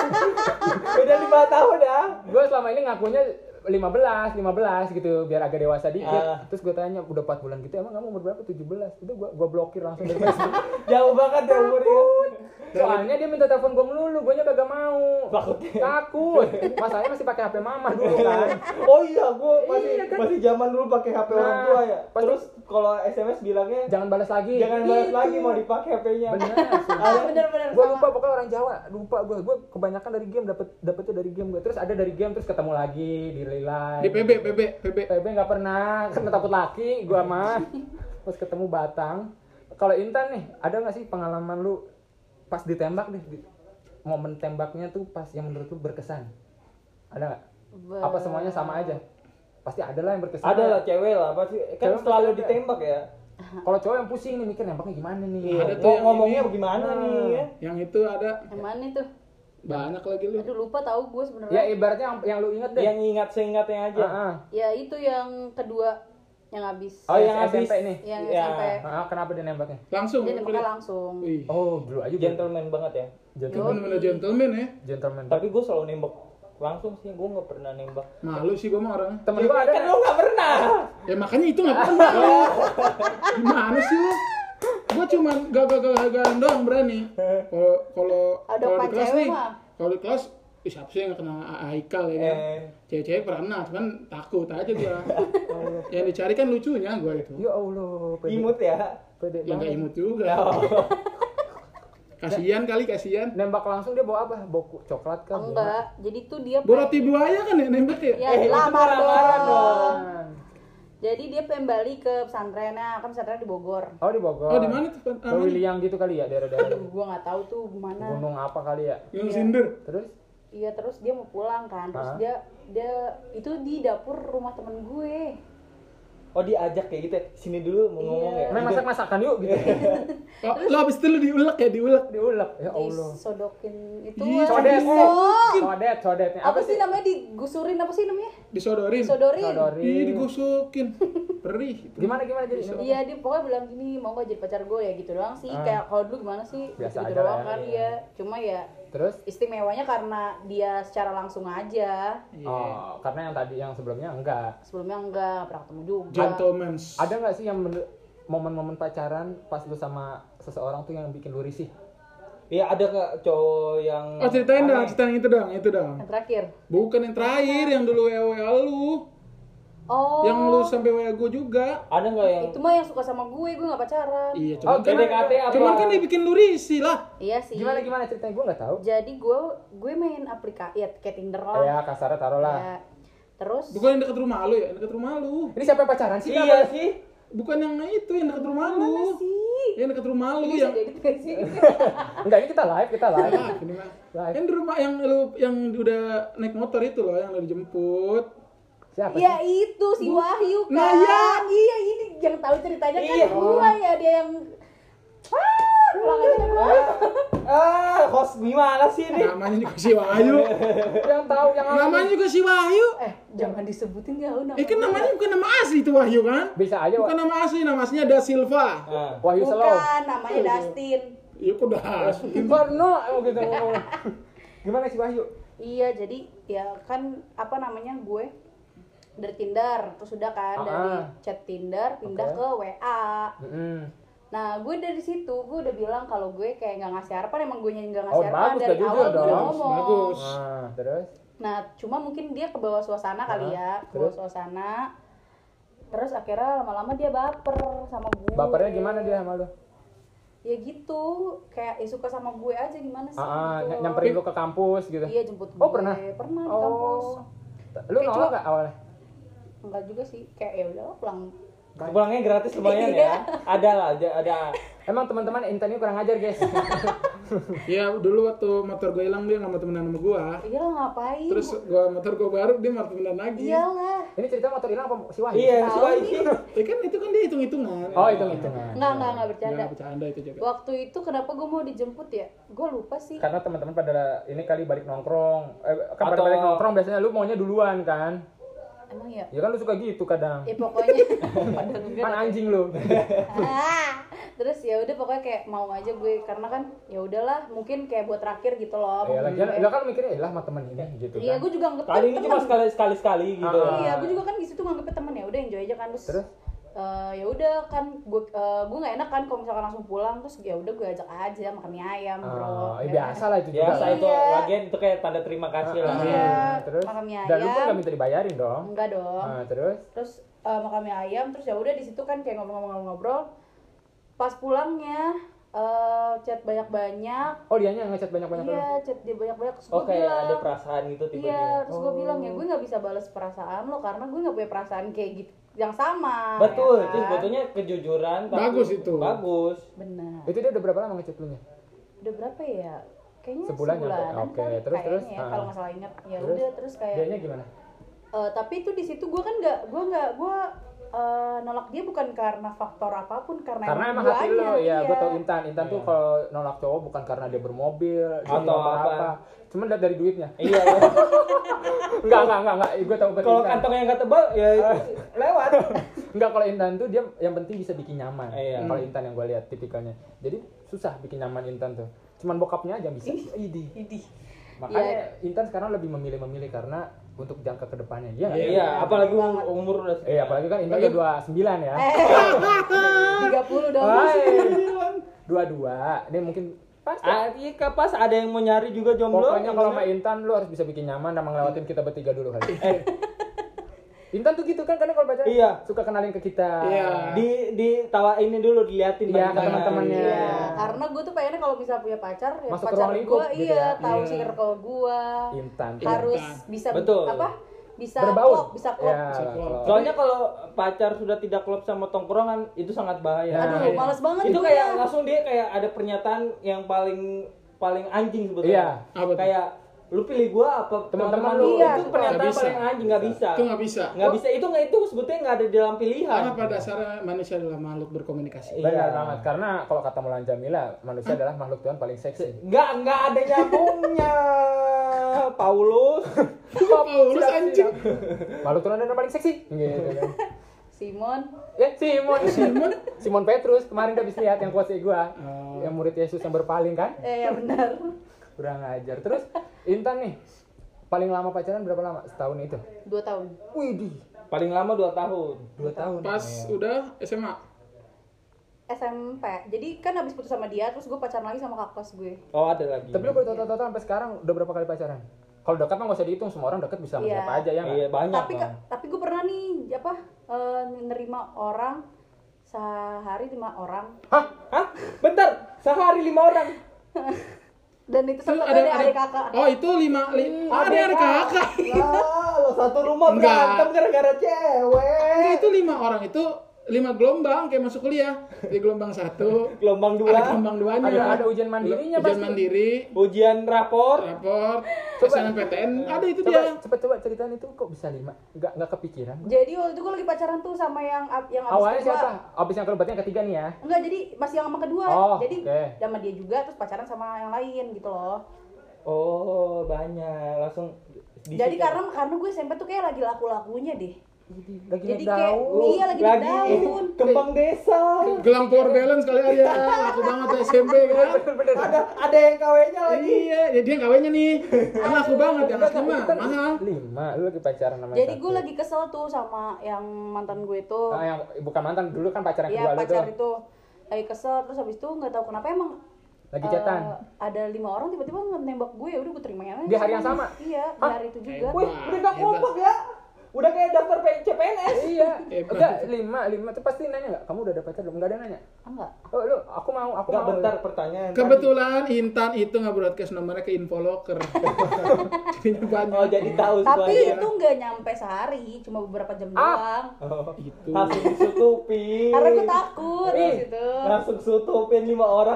beda lima tahun ya. Gue selama ini ngakunya lima belas, lima belas gitu biar agak dewasa dikit. Ah. Terus gue tanya udah empat bulan gitu, emang kamu umur berapa? tujuh belas. Itu gue gua blokir langsung dari Facebook. Jauh banget ya umurnya. Soalnya dia minta telepon gue melulu, gue nya kagak mau. Takutnya. Takut. Masalahnya masih pakai H P mama dulu kan. Oh iya, gua masih Iya, kan? masih zaman dulu pakai H P orang Nah, tua ya. pas- Terus kalau S M S bilangnya Jangan balas lagi. jangan balas Gitu. lagi mau dipakai H P-nya. Bener. Ah, bener-bener Gue sama. lupa pokoknya orang Jawa, lupa gue. Gue kebanyakan dari game dapet dapetnya dari game gue. Terus ada dari game terus ketemu lagi di real life. Di P B, P B, P B. P B nggak pernah, karena takut laki gue mah. Terus ketemu Batang. Kalau Intan nih, ada nggak sih pengalaman lu pas ditembak nih? di- Momen tembaknya tuh pas yang menurut lu berkesan? Ada nggak? Be- Apa semuanya sama aja? Pasti ada lah yang berkesan. Ada lah cewek lah pasti kan Cewek selalu pasti ada. ditembak ya. Kalau cowok yang pusing nih mikir nembaknya gimana nih? Iya, Ada tuh mau yang ngomongnya ini. bagaimana Nah. nih ya? Yang itu ada Yang mana tuh? banyak lagi lu. Aduh lupa tahu gue Ya sebenarnya. ibaratnya yang, yang lu inget deh. Yang ingat seingatnya aja. Ah, ah. Ya itu yang kedua yang habis. Oh yang Yang S M P habis. nih. Yang Ya. S M P. Ah, kenapa dia nembaknya? Langsung. Dia nembaknya langsung. Wih. Oh dulu aja Gentleman banget ya. Gentleman. Bener-bener gentleman ya. Gentleman. Tapi gue selalu nembak langsung sih, gue nggak pernah nembak. Malu sih gua mah orang. Temen gua ada Kan lo nggak pernah. Ya makanya itu nggak pernah. Gimana sih lu? Gua cuma gagal-gagalan doang berani. Kalau kalau Ada kalau di pan kelas cewek nih, mah. kalau di kelas, ih, siapa sih yang kena Haikal ya kan? Eh. Cewek-cewek pernah, cuman takut aja gua. Yang dicari kan lucunya gua itu. Ya Allah, pede. Imut ya. Pede Ya nggak banget. imut juga. Oh. Kasihan kali, kasihan. Nembak langsung dia bawa apa? Bawa ku- coklat kah? Enggak. Jadi tuh dia Bawa roti buaya kan ya nembak ya? Ya, Eh, itu lamar lamaran dong. dong. Bunga. Jadi dia pengen balik ke pesantrennya, kan pesantren di Bogor. Oh di Bogor. Oh di mana tuh? Ke Wiliang gitu kali ya daerah-daerah. Aduh, gua nggak tahu tuh gimana. Gunung apa kali ya? Yang Iya. Sinder. Terus? Iya, terus dia mau pulang kan. Terus Hah? dia dia itu di dapur rumah temen gue. Oh diajak kayak gitu ya? Sini dulu mau Iya. ngomong ya? Main masak-masakan yuk gitu. Oh, lo abis itu lu diulek ya, diulek. Diulek. Ya Allah. Disodokin itu. Iya, lah. Codet. Oh. Codet, codetnya. Apa sih namanya, digusurin apa sih namanya? Disodorin. Disodorin. Ih, Sodorin. digosokin. Perih. itu. Gimana gimana jadi? Iya, dia pokoknya bilang gini, mau gak jadi pacar gue ya gitu doang sih. Ah. Kayak kalau dulu gimana sih? Biasa gitu aja doang lah, kan iya. ya. Cuma ya Terus? istimewanya karena dia secara langsung aja. Iya. Oh, karena yang tadi yang sebelumnya enggak. Sebelumnya enggak pernah ketemu juga. Gentleman. Ada nggak sih yang men- momen-momen pacaran pas lu sama seseorang tuh yang bikin lu risih? Iya ada nggak cowok yang Oh ceritain dong, aneh? ceritain itu dong, itu dong. Yang terakhir. Bukan yang terakhir, yang dulu W A W A lu. Oh. Yang lu sampai W A gue juga. Ada nggak yang Itu mah yang suka sama gue, gue gak pacaran. Iya, Oh, cuman kan, P D K T apa? cuman kan dibikin lu risih lah. Iya sih. Gimana gimana ceritanya gue nggak tahu. Jadi gue gue main aplikasi ya kayak Tinder lah. Ya kasarnya taruh lah. Ya. Terus Bukan yang dekat rumah lu ya, yang dekat rumah lu. Ini siapa yang pacaran sih? Iya sih. Bukan yang itu, yang dekat rumah lu. mana sih? Yang dekat rumah lu Ini yang bisa jadi nggak sih? Enggak, ini kita live, kita live. Ah, ini mah. Live. Yang di rumah yang lu yang udah naik motor itu loh, yang lu dijemput. Siapa Ya sih? itu si Wahyu kan. Nah, iya. Iya ini yang tahu ceritanya kan Iya. gua ya, dia yang ah Pulang aja gue. Ah, host gimana sih ini? Namanya juga si Wahyu. Yang tahu yang Namanya juga si Wahyu. Eh, jangan disebutin ya lu Eh kan namanya bukan nama asli itu Wahyu kan? bisa aja Bukan Wah- nama asli, nama aslinya Da Silva. Ah. Wahyu Selo. Bukan, namanya Dustin. Iya kok dah. Karena oh gitu ngomong. Gimana sih Wahyu? Iya, jadi ya kan apa namanya gue dari Tinder, terus udah kan Ah, dari ah. chat Tinder pindah Oke. ke W A. Mm-mm. Nah, gue dari situ gue udah bilang kalau gue kayak nggak ngasih harapan, emang gue nyanyi nggak Oh, ngasih harapan bagus, dari udah jujur awal gue udah dong. ngomong. Bagus. Nah, terus Nah, cuma mungkin dia ke bawah suasana kali Ah, ya, ke bawah terus? suasana. Terus akhirnya lama-lama dia baper sama gue. bapernya gimana dia sama lu? Ya gitu, kayak ya suka sama gue aja gimana sih Ah, ah, gitu. ny- nyamperin lu ke kampus gitu. Iya, jemput gue. Oh, pernah? Pernah di Oh. kampus. Lu Kayak nolak cuma- enggak awalnya? Enggak juga sih, kayak ya udah pulang. Pulangnya gratis lumayan ya. Ada lah, ada ada. Emang teman-teman Intan ini kurang ajar, guys. Iya dulu waktu motor gue hilang dia nggak mau temenan sama gue. Iya lah, ngapain? Terus gue motor gue baru dia mau temenan lagi. Iyalah. Ini cerita motor hilang apa si Wahyu? Iya, Tahu sesuai nih. sih. Ya kan itu kan dia hitung hitungan. Oh, hitung-hitungan. Enggak, enggak, enggak bercanda. Nggak bercanda itu juga. Waktu itu kenapa gue mau dijemput ya? Gue lupa sih. Karena teman-teman pada ini kali balik nongkrong. Eh, kan pada Atau- balik nongkrong biasanya lu maunya duluan kan? Emang ya? Ya kan lu suka gitu kadang. Ya pokoknya padahal enggak. Kan anjing lu. Ah, terus ya udah pokoknya kayak mau aja gue karena kan ya udahlah mungkin kayak buat terakhir gitu loh. Ya maksud lagian gue. lah kan mikirnya lah sama teman ini gitu Iya, kan. gue juga anggap Kali ini temen. cuma sekali sekali sekali gitu. Ah. Iya, gue juga kan di situ nganggepnya temen ya udah enjoy aja kan terus. Terus? eh, ya udah kan gue eh, gue nggak enak kan kalau misalkan langsung pulang terus ya udah gue ajak aja makan mie ayam bro. Oh, eh, Ya biasa lah itu juga. Biasa itu Iya. lagian itu kayak tanda terima kasih lah. Iya. Ah, terus makan mie dan lu pun ayam. gak minta dibayarin dong. Enggak dong. Ah, terus Terus eh, makan mie ayam terus ya udah di situ kan kayak ngobrol-ngobrol-ngobrol. Pas pulangnya eh, chat banyak-banyak. oh dianya ngechat banyak-banyak lu. Iya, chat dia banyak-banyak terus Oh gue kayak bilang. ada perasaan gitu Iya, tiba-tiba. terus gue bilang ya gue nggak bisa balas perasaan lo karena gue nggak punya perasaan kayak gitu yang sama. Betul, ya itu kan? sebetulnya kejujuran. tapi- Bagus itu. Bagus. Benar. Itu dia udah berapa lama ngechat lu nya? Udah berapa ya? Kayaknya Sebulan nyampe. sebulanan Oke, kali, terus, kayaknya terus? ya, Ah. kalau nggak salah ingat. Ya Terus? udah terus kayak. Dianya gimana? Eh, tapi itu di situ gue kan nggak, gue nggak, gue eh, nolak dia bukan karena faktor apapun karena, Karena emang guanya, hati lo, ya iya. gue tau Intan. Intan tuh Iya. kalau nolak cowok bukan karena dia bermobil, dia Atau apa. Cuma lihat dari duitnya. Iya. Enggak, enggak, enggak, enggak. Gue tau Kalau kantongnya nggak tebal ya lewat. Enggak, kalau Intan tuh dia yang penting bisa bikin nyaman. Iya. Kalau Intan yang gue lihat tipikalnya. Jadi susah bikin nyaman Intan tuh. Cuman bokapnya aja bisa. Idi. Idih. Makanya Intan sekarang lebih memilih-memilih karena untuk jangka ke depannya. Iya nggak? Iya, apalagi umur udah Eh, apalagi kan Intan udah dua puluh sembilan ya. Eh, tiga puluh dong. Hai. dua puluh dua. Ini mungkin pas. Ah, iya pas ada yang mau nyari juga jomblo. Pokoknya kalau sama Intan lu harus bisa bikin nyaman sama ngelewatin kita bertiga dulu kali. eh Intan tuh gitu kan kadang kalau pacaran Iya. suka kenalin ke kita. Iya. di ditawa ini dulu diliatin Iya, bagaimana. ke teman-temannya. Iya, karena gue tuh pengennya kalau bisa punya pacar ya Masuk ke pacar ruang lingkup gue gitu iya ya. tahu Iya. circle gue Intan. harus Intan. bisa Betul. apa bisa Berbaur. klop bisa klop. Ya, Bisa klop. klop. Soalnya kalau pacar sudah tidak klop sama tongkrongan itu sangat bahaya. Nah, Aduh, iya. males banget itu gue kayak ya. langsung dia kayak ada pernyataan yang paling paling anjing sebetulnya. Iya. Apa tuh? Kayak lu pilih gua apa Teman-teman teman-teman lu? Iya, itu suka. pernyataan Nggak bisa. paling anjing nggak bisa. Itu nggak bisa. Nggak bisa itu nggak itu sebetulnya nggak ada di dalam pilihan. Karena pada dasarnya manusia adalah makhluk berkomunikasi. Iya. Benar banget. Karena kalau kata Mulan Jamila, manusia adalah makhluk Tuhan paling seksi. Nggak nggak ada nyambungnya. Paulus. Paulus anjing. Makhluk Tuhan adalah paling seksi. Gitu kan. Simon Ya, Simon. Simon. Simon Petrus kemarin udah habis lihat yang quotes gua. Oh. Yang murid Yesus yang berpaling kan? eh ya benar Kurang ajar. Terus Intan nih paling lama pacaran berapa lama? Setahun itu. dua tahun Widih, Paling lama dua tahun. dua tahun. Pas udah S M A. S M P jadi kan habis putus sama dia terus gue pacaran lagi sama kakak kelas gue. Oh ada lagi. Tapi lu bertotal-total sampai sekarang udah berapa kali pacaran? Kalau dekat mah nggak usah dihitung, semua orang dekat bisa sama Iya. siapa aja ya nggak? Iya banyak. tapi Bang. ka- tapi gue pernah nih apa eh, nerima orang sehari lima orang Hah? Hah? Bentar. Sehari lima orang. dan itu Itu satu ada ada ada adik kakak. Oh, itu lima li, oh, ada ada kakak. Lah, lo satu rumah Enggak. berantem gara-gara cewek. Enggak, itu lima orang itu lima gelombang kayak masuk kuliah. Di gelombang satu, Gelombang ada dua, gelombang duanya. Ada ada ujian mandirinya Ujian pasti. mandiri, ujian rapor. rapor, S N M P T N, ada itu Coba dia. coba coba ceritain itu kok bisa lima? Enggak enggak kepikiran. Jadi waktu itu gue lagi pacaran tuh sama yang yang abis Awalnya kedua. siapa? Abis yang kedua berarti yang ketiga nih ya. Enggak, jadi masih yang sama kedua. Oh, jadi oke. sama dia juga terus pacaran sama yang lain gitu loh. Oh, banyak. Langsung di Jadi situ. karena karena gue S M P tuh kayak lagi laku-lakunya deh. Lagi Jadi naik kayak daun. iya lagi, lagi daun. kembang desa. Gelang power balance kali aja, laku banget tuh S M P kan. Bener-bener. Ada ada yang kawenya lagi. Iya, ya dia kawinnya nih. Kan laku banget yang asli mah, Kan mahal. lima, lu lagi pacaran sama Jadi satu. gue lagi kesel tuh sama yang mantan gue itu. Ah, yang bukan mantan dulu kan pacaran Iya kedua lu pacar tuh. itu lagi kesel terus habis itu nggak tahu kenapa emang Lagi eh, chatan. ada lima orang tiba-tiba nembak gue, udah gue terima aja. Di hari yang sama? Iya, di Hah? hari itu juga. Wih, udah gak Hebat. kompak ya. Udah kayak daftar P- C P N S. Iya. Hebat. Enggak, lima, lima tuh pasti nanya enggak? Kamu udah ada pacar belum? Enggak ada nanya. Enggak. Oh, lu aku mau, aku Enggak mau. bentar pertanyaan. Kebetulan Intan itu nge-broadcast nomornya ke Infolocker. Jadinya tadi. banyak. Oh, jadi tahu Tapi semuanya. itu nggak nyampe sehari, cuma beberapa jam Ah. doang. Oh, Itu. langsung disutupin. Karena gue takut di Ih, situ. langsung sutupin lima orang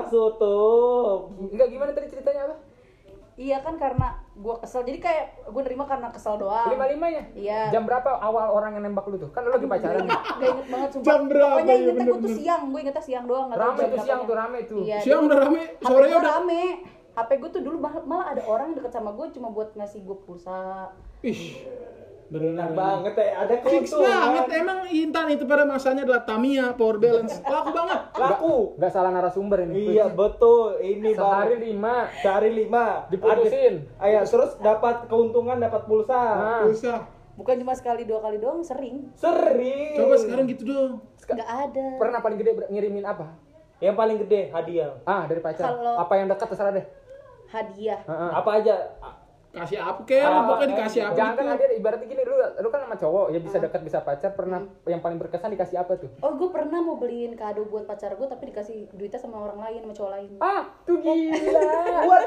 sutup. Enggak, gimana tadi ceritanya apa? Iya kan karena gue kesel, jadi kayak gue nerima karena kesel doang. Lima-limanya? Iya. Jam berapa awal orang yang nembak lu tuh? Kan lu lagi pacaran nih. Gak inget banget sumpah. Jam berapa Pokoknya ya, ingetnya gue tuh bener-bener. siang, gue ingetnya siang doang. nggak tahu Rame jam tuh siang berapanya. tuh, rame tuh. Iya, Siang jadi udah rame, H P sorenya gue udah. rame. H P gue tuh dulu malah, malah ada orang yang deket sama gue cuma buat ngasih gue pulsa. Ih, Enak benar banget ya, ada Fix keuntungan. banget, emang Intan itu pada masanya adalah Tamiya Power Balance. Laku banget. Laku. Enggak salah narasumber ini. Iya betul, ini Sehari Bang. lima. Sehari lima. Diputusin. Ada- Ayo, terus dapat keuntungan, dapat pulsa. Nah. Bisa. Bukan cuma sekali dua kali doang, sering. Sering. Coba sekarang gitu dong. Nggak ada. Pernah paling gede ber- ngirimin apa? Yang paling gede hadiah. Ah, dari pacar. Kalau- Apa yang dekat terserah deh. Hadiah. Heeh. Apa aja? Kasih apa kek, Apa, pokoknya eh, dikasih apa Jangan kan gitu. ada ibaratnya gini, lu lu kan sama cowok ya bisa dekat bisa pacar, pernah yang paling berkesan dikasih apa tuh? Oh, gue pernah mau beliin kado buat pacar gue tapi dikasih duitnya sama orang lain, sama cowok lain. Ah, tuh gila. Buat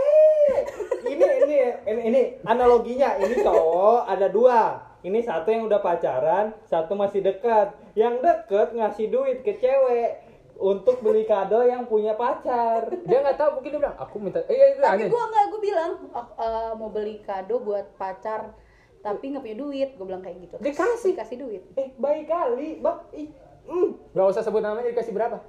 eh ini ini ini ini analoginya, ini cowok ada dua. Ini satu yang udah pacaran, satu masih dekat. Yang deket ngasih duit ke cewek untuk beli kado yang punya pacar. Dia nggak tahu, mungkin dia bilang, "Aku minta." Eh, iya, itu Tapi aneh. gue nggak, gue bilang "Oh, eh, mau beli kado buat pacar tapi nggak punya duit, gue bilang kayak gitu. Terus Dikasih? dikasih duit. Eh, baik kali, Bang. Ih, mm. Nggak usah sebut namanya, dikasih berapa?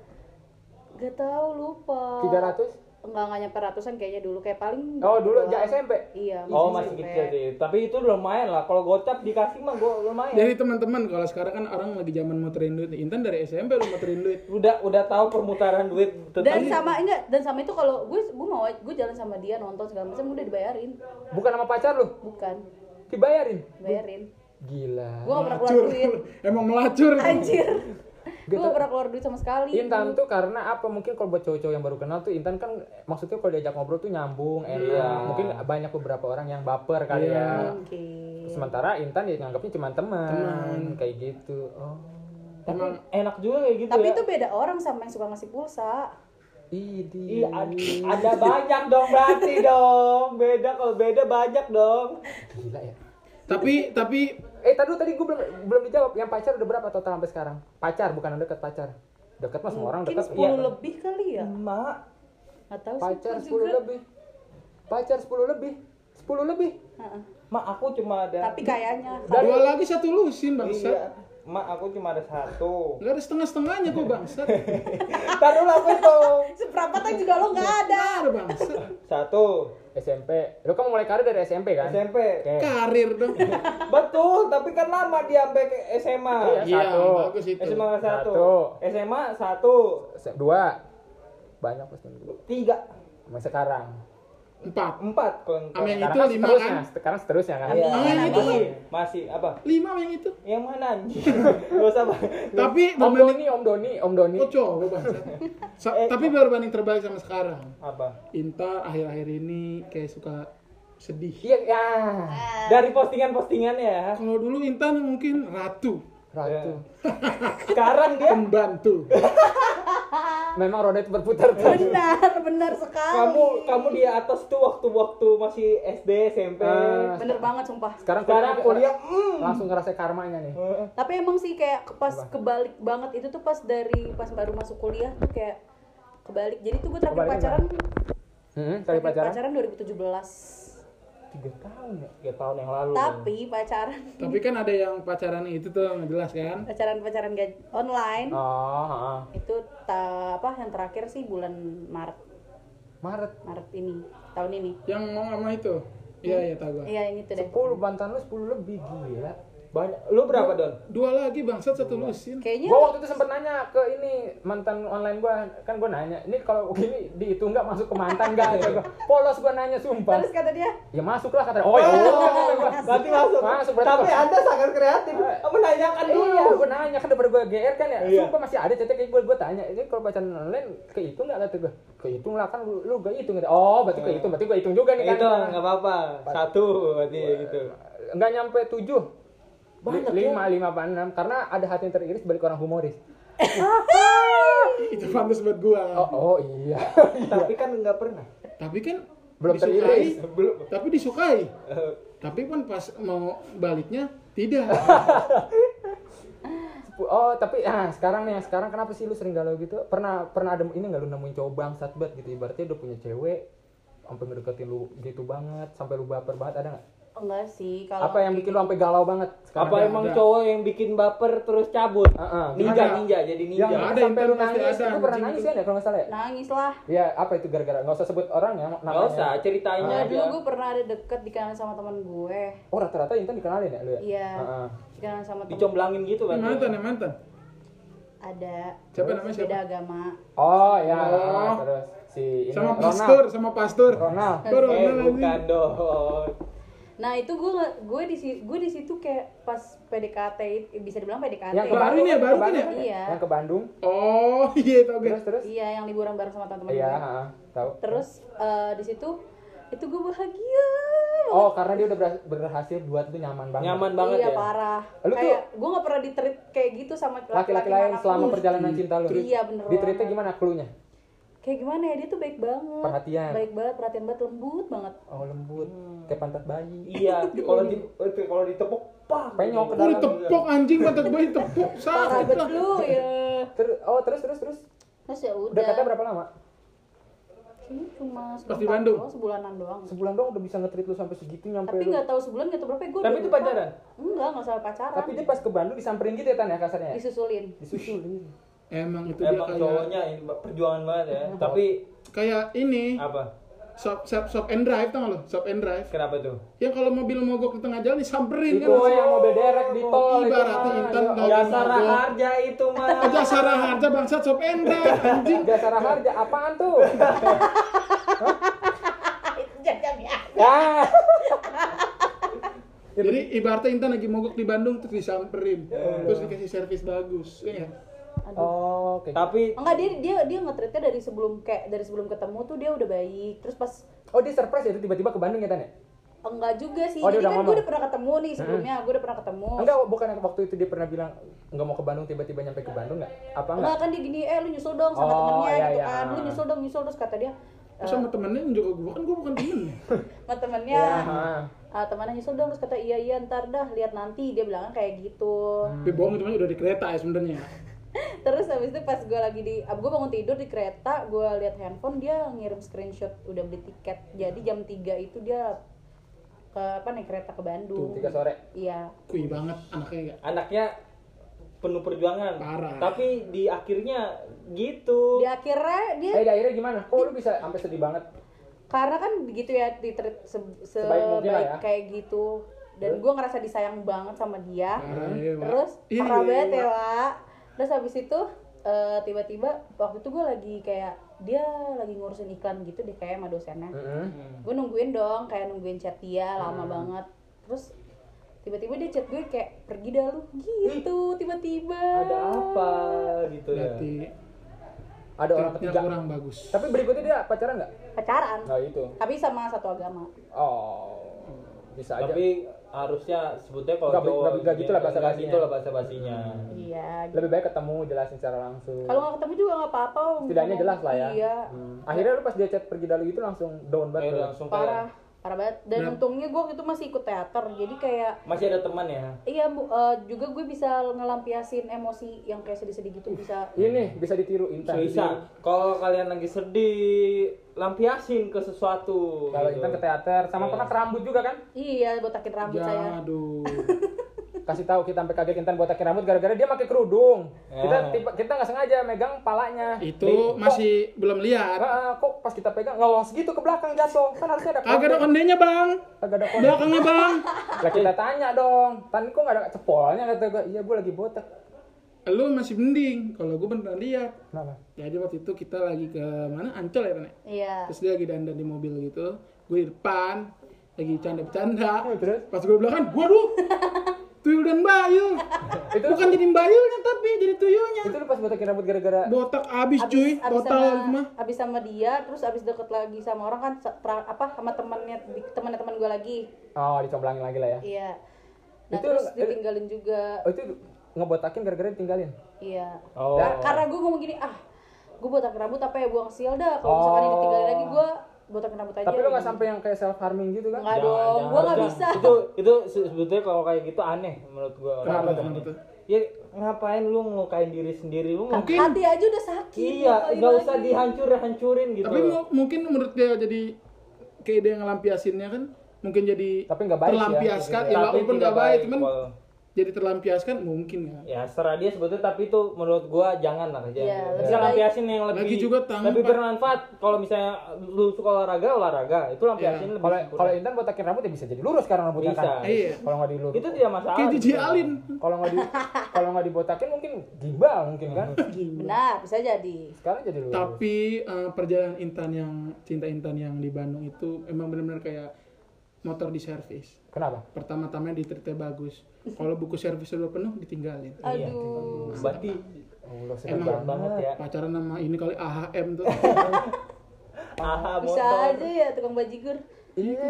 Gak tahu, lupa. tiga ratus? Enggak, enggak nyampe ratusan kayaknya dulu, kayak paling Oh, dulu doang. ja S M P. Iya. Oh, masih masih S M P. kecil sih. Tapi itu lumayan lah. Kalau gocap dikasih mah gua lumayan. Jadi teman-teman, kalau sekarang kan orang lagi zaman muterin duit. Intan dari S M P lu muterin duit. udah udah tahu permutaran duit Dan tetapi- sama enggak, dan sama itu kalau gue gue mau gue jalan sama dia nonton segala macam udah dibayarin. Bukan sama pacar lu, Bukan, dibayarin. bayarin. Gila. Gue gak pernah keluar Melacur. duit. Emang melacur. Anjir. Gue Gitu. gak pernah keluar duit sama sekali. Intan tuh karena apa? Mungkin kalau buat cowok-cowok yang baru kenal tuh Intan kan maksudnya kalau diajak ngobrol tuh nyambung, enak. Iya. Mungkin banyak beberapa orang yang baper kali Iya. ya. Mungkin. Sementara Intan ya nganggapnya cuma teman, Teman. kayak gitu. Oh. tapi enak juga kayak gitu Tapi ya. itu beda orang sama yang suka ngasih pulsa. Idi. Iya, ad- ada banyak dong berarti dong. Beda, kalau beda banyak dong. Gila ya. Tapi tapi Eh tadi tadi gue belum belum dijawab. Yang pacar udah berapa total sampai sekarang? Pacar bukan yang dekat pacar. Dekat mah semua orang Mungkin dekat. sepuluh Iya. lebih kali ya. Mak, Gak tahu sih. Pacar gue sepuluh juga. lebih. Pacar sepuluh lebih. sepuluh lebih. Heeh. mak aku cuma ada. Tapi kayaknya Dari- dua lagi satu lusin bangsat. Iya, mak aku cuma ada satu. Gak ada setengah-setengahnya kok bangsat. Ntar dulu apa itu? seperempatan juga lo nggak ada. Gak ada bangsat. Satu. S M P. Lu kan mulai karir dari S M P kan? S M P. Oke. Karir dong. Betul, tapi kan lama dia sampai ke S M A. Iya, Iya, satu. bagus itu. S M A satu. Satu. S M A satu. Se- Dua. Banyak pasti. Tiga. Sampai sekarang. Empat. Empat. Kalau Sama yang Sekarang itu kan lima seterusnya. kan? Sekarang seterusnya kan? Iya, Ah, yang itu masih, kan? masih apa? Lima yang itu. Yang mana anjing? Gak usah Pak. Tapi Om berbanding Doni, Om Doni, Om Doni. oh cowok bangsat. Sa- Eh, tapi berbanding terbalik sama sekarang. Apa? Intar akhir-akhir ini kayak suka sedih. Iya, ya. Dari postingan-postingannya ya. Kalau dulu Intan mungkin ratu, Ratu. Sekarang dia pembantu. Memang roda itu berputar terus. Benar, benar sekali. Kamu kamu di atas tuh waktu-waktu masih S D, S M P. Ah. bener banget sumpah. Sekarang Sekarang kuliah, kuliah langsung ngerasa karmanya nih. Tapi emang sih kayak ke- pas Apa? kebalik banget itu tuh pas dari pas baru masuk kuliah tuh kayak kebalik. Jadi tuh gue terakhir Kebalik pacaran Hmm, kali terakhir pacaran dua ribu tujuh belas. tiga tahun ya. tiga tahun yang lalu. Tapi pacaran Tapi kan ada yang pacaran itu tuh nggak jelas kan? pacaran-pacaran gak online Oh, heeh. itu ta, apa yang terakhir sih bulan Maret Maret Maret ini tahun ini. Yang mau sama itu? Iya iya tahu gua. Iya yang itu deh. sepuluh mantan lu sepuluh lebih gila. Banyak. Lu berapa, Don? Dua lagi bangsat satu lusin. Kayaknya Gua waktu itu sempet nanya ke ini mantan online gua, kan gua nanya, ini kalau gini dihitung nggak masuk ke mantan nggak? Kata gua. Polos gua nanya sumpah. terus kata dia Ya masuk lah kata. Oh ya. udah. Berarti masuk. Masuk, berarti Tapi masuk. Anda sangat kreatif. Menanyakan dulu. Iya, gua nanya kan daripada gua G R kan ya. Iya. Sumpah masih ada cetek kayak gua gua tanya, ini kalau pacaran online kehitung nggak kata gua? Kehitung lah kan lu, lu gak hitung. Oh, berarti kehitung, berarti gua hitung juga nih kan. Itu nggak apa-apa. Satu berarti gitu. Nggak nyampe tujuh. Banyak lima, lima apa enam karena ada hati yang teriris balik orang humoris. Itu pantas buat gua. Oh, oh iya. Tapi kan nggak pernah. Tapi kan Belum disukai, teriris. Belum. tapi disukai. Tapi kan pas mau baliknya tidak. Oh, tapi ah sekarang nih, sekarang kenapa sih lu sering galau gitu? Pernah pernah ada ini enggak lu nemuin cowok bangsat banget gitu ibaratnya udah punya cewek sampai ngedeketin lu gitu banget, sampai lu baper banget ada enggak? enggak sih kalau Apa yang bikin lu sampai galau banget? Sekarang Apa ada, emang ada. cowok yang bikin baper terus cabut? Heeh. Ninja, Ada. ninja, jadi ninja. Yang Ada, sampai lu Intan pasti nangis, ada, lu pernah anjing nangis itu. kan ya kalau nggak salah ya? nangis lah. Iya, apa itu gara-gara? Nggak usah sebut orang ya namanya. Nggak usah, ceritain Nah, aja. dulu gue pernah ada deket dikenalin sama teman gue. Oh, rata-rata Intan dikenalin ya lu ya? Iya. Heeh. Dikenalin sama teman. Dicomblangin gitu kan? Yang mantan, yang mantan. Ada. Siapa namanya siapa? Beda agama. Oh, ya. Oh. Terus si ini Sama Ronald. pastor, sama pastor. Ronald. Baru Eh, kenal bukan anjing. dong. Nah itu gue gue di si- gue di situ kayak pas P D K T it- bisa dibilang P D K T. Yang ke Baru Bandung nih ya, kan? baru Ke kan ya? Bandung Iya. Yang ke Bandung. Oh, iya tau gue. Terus terus. Iya yang liburan bareng sama teman-teman Iya, gue. heeh. Tahu. Terus eh, di situ itu gue bahagia. Oh, karena dia udah ber- berhasil buat lu nyaman banget. Nyaman banget Iya ya. parah. Lu tuh- kayak gue nggak pernah ditreat kayak gitu sama Laki-laki lain manapun. selama perjalanan cinta lu. Iya bener Di-treatnya banget. gimana cluenya? Kayak gimana ya dia tuh baik banget. Perhatian. Baik banget, perhatian banget, lembut banget. Oh, lembut. Kayak pantat bayi. Iya, kalau di kalau ditepuk, pah. Penyok ke Oh, dalam. ditepok anjing, mata gue ditepok. Parah Sakit banget lah. lu ya. Terus oh, terus terus terus. Terus ya udah. Dekatnya berapa lama? Ini cuma Pas di sebentar Bandung? doang, sebulanan doang. Sebulan dong udah bisa nge-treat lu sampai segitu nyampe Tapi lu. nggak tahu sebulan nggak tahu berapa gue. Tapi itu pacaran? Enggak, nggak sampai pacaran. Tapi dia pas ke Bandung disamperin gitu ya Tan ya kasarnya. disusulin. Disusulin. Emang itu dia Emang kayak cowoknya ini perjuangan banget ya. Tapi kayak ini apa? shop shop shop and drive tau gak lo? Shop and drive. Kenapa tuh? Yang kalau mobil mogok di tengah jalan disamperin Itu kan. yang mobil derek di tol itu Ibaratnya mah. Intan Ya, tahu Jasa mogok. harja itu mah. Jasa harja bangsat shop and drive anjing. Jasa harja apaan tuh? Jangan ya. Ya. Jadi ibaratnya Intan lagi mogok di Bandung terus disamperin. Terus dikasih servis bagus. Iya. Oh, oke. Tapi Enggak, dia dia dia nge-treatnya dari sebelum kayak dari sebelum ketemu tuh dia udah baik. Terus pas Oh, dia surprise ya itu tiba-tiba ke Bandung ya Tan ya? enggak juga sih. Oh, dia Jadi udah kan gue ngomong. udah pernah ketemu nih sebelumnya, gue udah pernah ketemu. Enggak, bukan waktu itu dia pernah bilang enggak mau ke Bandung tiba-tiba nyampe ke Bandung enggak? Apa enggak? Enggak kan dia gini, eh lu nyusul dong sama Oh, temennya iya, gitu iya. kan. Lu nyusul dong, nyusul terus kata dia Terus sama temennya nunjuk ke gue kan gue bukan temennya. sama temennya. Iya. Ah, temannya nyusul dong terus kata iya iya ntar dah lihat nanti dia bilangnya kayak gitu. Tapi bohong itu mah udah di kereta ya sebenarnya. Terus habis itu pas gue lagi di, gue bangun tidur di kereta, gue lihat handphone dia ngirim screenshot udah beli tiket. Jadi jam tiga itu dia ke apa nih kereta ke Bandung. tiga sore. Iya. Kui banget anaknya ya. anaknya penuh perjuangan. Parah. Tapi di akhirnya gitu. Di akhirnya dia Eh, di akhirnya gimana? Kok lu bisa sampai sedih banget? karena kan begitu ya di se, Sebaik mungkin lah ya. kayak gitu dan gue ngerasa disayang banget sama dia. Parah ya, Wak. Terus Iya, parah iya, banget ya Wak. Wak. Terus habis itu eh, tiba-tiba waktu itu gue lagi kayak dia lagi ngurusin iklan gitu deh kayak sama dosennya. Heeh. Gue nungguin dong kayak nungguin chat dia lama banget. Terus tiba-tiba dia chat gue kayak pergi dah lu gitu tiba-tiba. Ada apa gitu ya. Berarti Ada orang treatnya ketiga. kurang bagus. Tapi berikutnya dia pacaran enggak? Pacaran. Enggak itu. Tapi sama satu agama. Oh. Bisa aja. Tapi harusnya sebutnya kalau Nggak- cowok nggak- nggak gitu lah bahasa nggak basinya. gitu lah bahasa basinya. Iya. Lebih baik ketemu jelasin secara langsung. Kalau nggak ketemu juga nggak apa-apa. setidaknya jelas lah ya. Iya. Hmm. Akhirnya lu pas dia chat pergi dalu itu langsung down banget. Kayak tuh. langsung Parah, kayak parah banget. Dan Nah. untungnya gue itu masih ikut teater, jadi kayak masih ada teman ya. iya Bu, eh, juga gue bisa ngelampiasin emosi yang kayak sedih-sedih gitu bisa. Ini bisa ditiru Intan. Bisa. Kalau kalian lagi sedih, lampiasin ke sesuatu. Kalau gitu. Intan ke teater sama Iya. pernah ke rambut juga kan? Iya, botakin rambut saya. Aduh. Kasih tahu kita sampai kaget Intan botakin rambut gara-gara dia pakai kerudung. Ya. Kita tipe, kita nggak sengaja megang palanya. Itu Nih, masih belum lihat. Kok, ah, kok pas kita pegang ngelos gitu ke belakang jatuh. Kan harusnya ada Kagak ada konde. kondenya, Bang. Kagak ada konde. Belakangnya, Bang. Lah kita tanya dong. Tan kok nggak ada cepolnya kata gue. Iya gue lagi botak. Lu masih mending. Kalau gue beneran lihat. Kenapa? Jadi waktu itu kita lagi ke mana? Ancol ya, Tan? Iya. Terus dia lagi dandan di mobil gitu. Gue di depan lagi bercanda-bercanda. Oh, terus? Pas gue belakang, waduh. Tuyul dan bayul. Itu Bukan jadi bayulnya tapi jadi tuyulnya. itu lu pas botakin rambut gara-gara Botak abis, cuy. abis Total sama, itu mah. abis sama dia, terus abis deket lagi sama orang kan sa- pra- apa sama temennya temennya teman gue lagi. oh dicomblangin lagi lah ya. Iya. Nah Itu- terus itu- ditinggalin juga. Oh itu ngebotakin gara-gara ditinggalin. Iya. Oh. Kar- karena gue ngomong gini, ah, gue botakin rambut apa ya buang sial dah. Kalau Oh. misalkan ini ditinggalin lagi, gue botakin rambut aja. Tapi lu nggak sampai yang kayak self harming gitu kan? Nggak Jangan, dong, jangan. gue nggak Jangan. bisa. Itu itu se- sebetulnya kalau kayak gitu aneh menurut gua. Kenapa Orang- teman itu? Ya ngapain lu ngelukain diri sendiri lu? Mungkin- Hati aja udah sakit. Iya, ngapain nggak usah lagi? dihancur-hancurin gitu. Tapi mu- mungkin menurut dia jadi kayak dia ngelampiasinnya kan mungkin jadi Tapi nggak baik ya, terlampiaskan gitu ya, ya. walaupun tidak nggak baik cuman Kalau- jadi terlampiaskan mungkin ya. ya serah dia sebetulnya, tapi itu menurut gua jangan lah Iya, jangan. lebih Bisa baik- lampiasin yang lebih Lagi juga tamu, lebih Pak. bermanfaat. Kalau misalnya lu suka olahraga, olahraga itu lampiasin Iya. lebih Kalau sempurna. kalau Intan botakin rambut ya bisa jadi lurus sekarang rambutnya Bisa. kan. Iya. Kalau nggak dilurus. itu tidak masalah. Kayak Gigi gitu. Alin. Kalau nggak di kalau nggak dibotakin mungkin gimbal mungkin kan. Benar, bisa jadi. Sekarang jadi lurus. Tapi eh, perjalanan Intan yang cinta Intan yang di Bandung itu emang benar-benar kayak motor di servis. Kenapa? Pertama-tama diterita bagus. Kalau buku servis udah penuh ditinggalin. Iya. Aduh. Berarti Allah sedih Emang banget ya. pacaran sama ini kali A H M tuh. aha Bisa motor. aja ya tukang bajigur. Iya.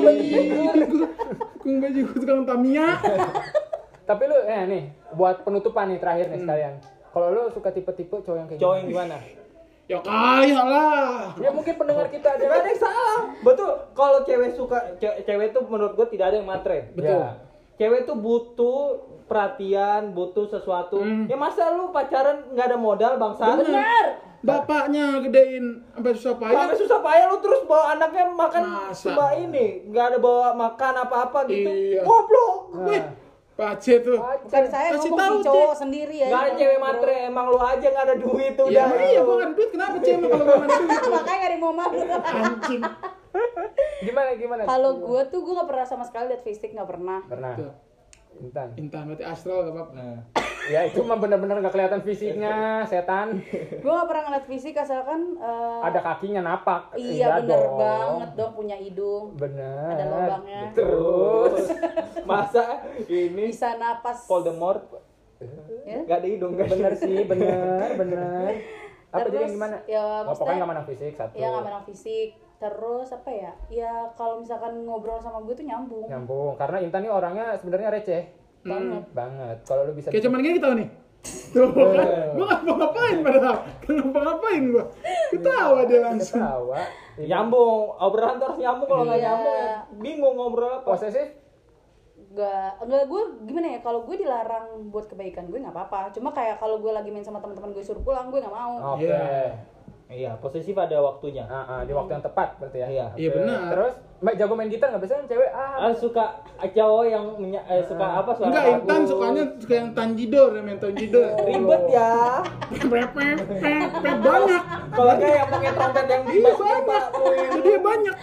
Kung baju tukang Tamiya. Tapi lu eh nih buat penutupan nih terakhir nih sekalian. Kalau lu suka tipe-tipe cowok yang kayak Cowok yang gimana? gimana? Ya kaya lah. Ya mungkin pendengar kita ada Gak ada yang salah. Betul. Kalau cewek suka ce- cewek tuh menurut gue tidak ada yang matre. Betul. Ya. Cewek tuh butuh perhatian, butuh sesuatu. Hmm. Ya masa lu pacaran nggak ada modal bangsa? Benar. Bapaknya gedein sampai susah payah. Sampai susah payah lu terus bawa anaknya makan Masa? cuma ini, nggak ada bawa makan apa-apa gitu. Iya. Goblok. Wih, Pace tuh. Bukan saya Kasih ngomong tahu, di cowok Cek. sendiri ya. Nggak ada cewek matre, emang lu aja nggak ada duit udah. Ya iya, gua nggak ada duit. Kenapa cewek kalau gua nggak ada duit? Makanya gak ada yang mau malu. Anjing. Gimana gimana? Kalau gue tuh gue gak pernah sama sekali lihat fisik, gak pernah. pernah. Tuh. Intan. Intan berarti astral gak apa-apa. Nah, Ya itu mah benar-benar nggak kelihatan fisiknya, setan. Gue gak pernah ngeliat fisik asalkan eh, Ada kakinya napak. iya bener dong. banget dong, punya hidung, Bener. ada lubangnya, Terus masa ini bisa napas. Voldemort Ya? nggak ada hidung kan? bener sih, bener, bener. Apa Terus, jadi yang gimana? ya, Oh, maksudnya- pokoknya nggak menang fisik satu. Ya gak menang fisik. Terus apa ya? Ya kalau misalkan ngobrol sama gue tuh nyambung. Nyambung. Karena Intan nih orangnya sebenarnya receh. Banget. Banget. Kalau lu bisa Kayak cuman gini kita nih. Tuh, kan? Gua nggak ngapain padahal. Kenapa ngapain gua? Ketawa dia langsung. ketawa. Nyambung, obrolan tuh harus nyambung. Kalau nggak Iya. nyambung ya bingung ngobrol apa. Posesif? Gak, enggak gue gimana ya, kalau gue dilarang buat kebaikan gue nggak apa-apa. Cuma kayak kalau gue lagi main sama teman-teman gue suruh pulang, gue nggak mau. Oke. Iya. Iya, posesif ada waktunya. Ah, ah, di waktu yang tepat berarti ya. Iya. Oke. Iya, benar. Terus Mbak jago main gitar nggak biasanya cewek ah. Ah, suka cowok yang menya- eh, suka apa suara Enggak, Intan bagus. sukanya suka yang tanjidor, yang main tanjidor. Ribet ya. Pepet, pepet banyak. Kalau kayak yang pakai trompet yang di Iya bass banyak. Pak. Itu dia banyak.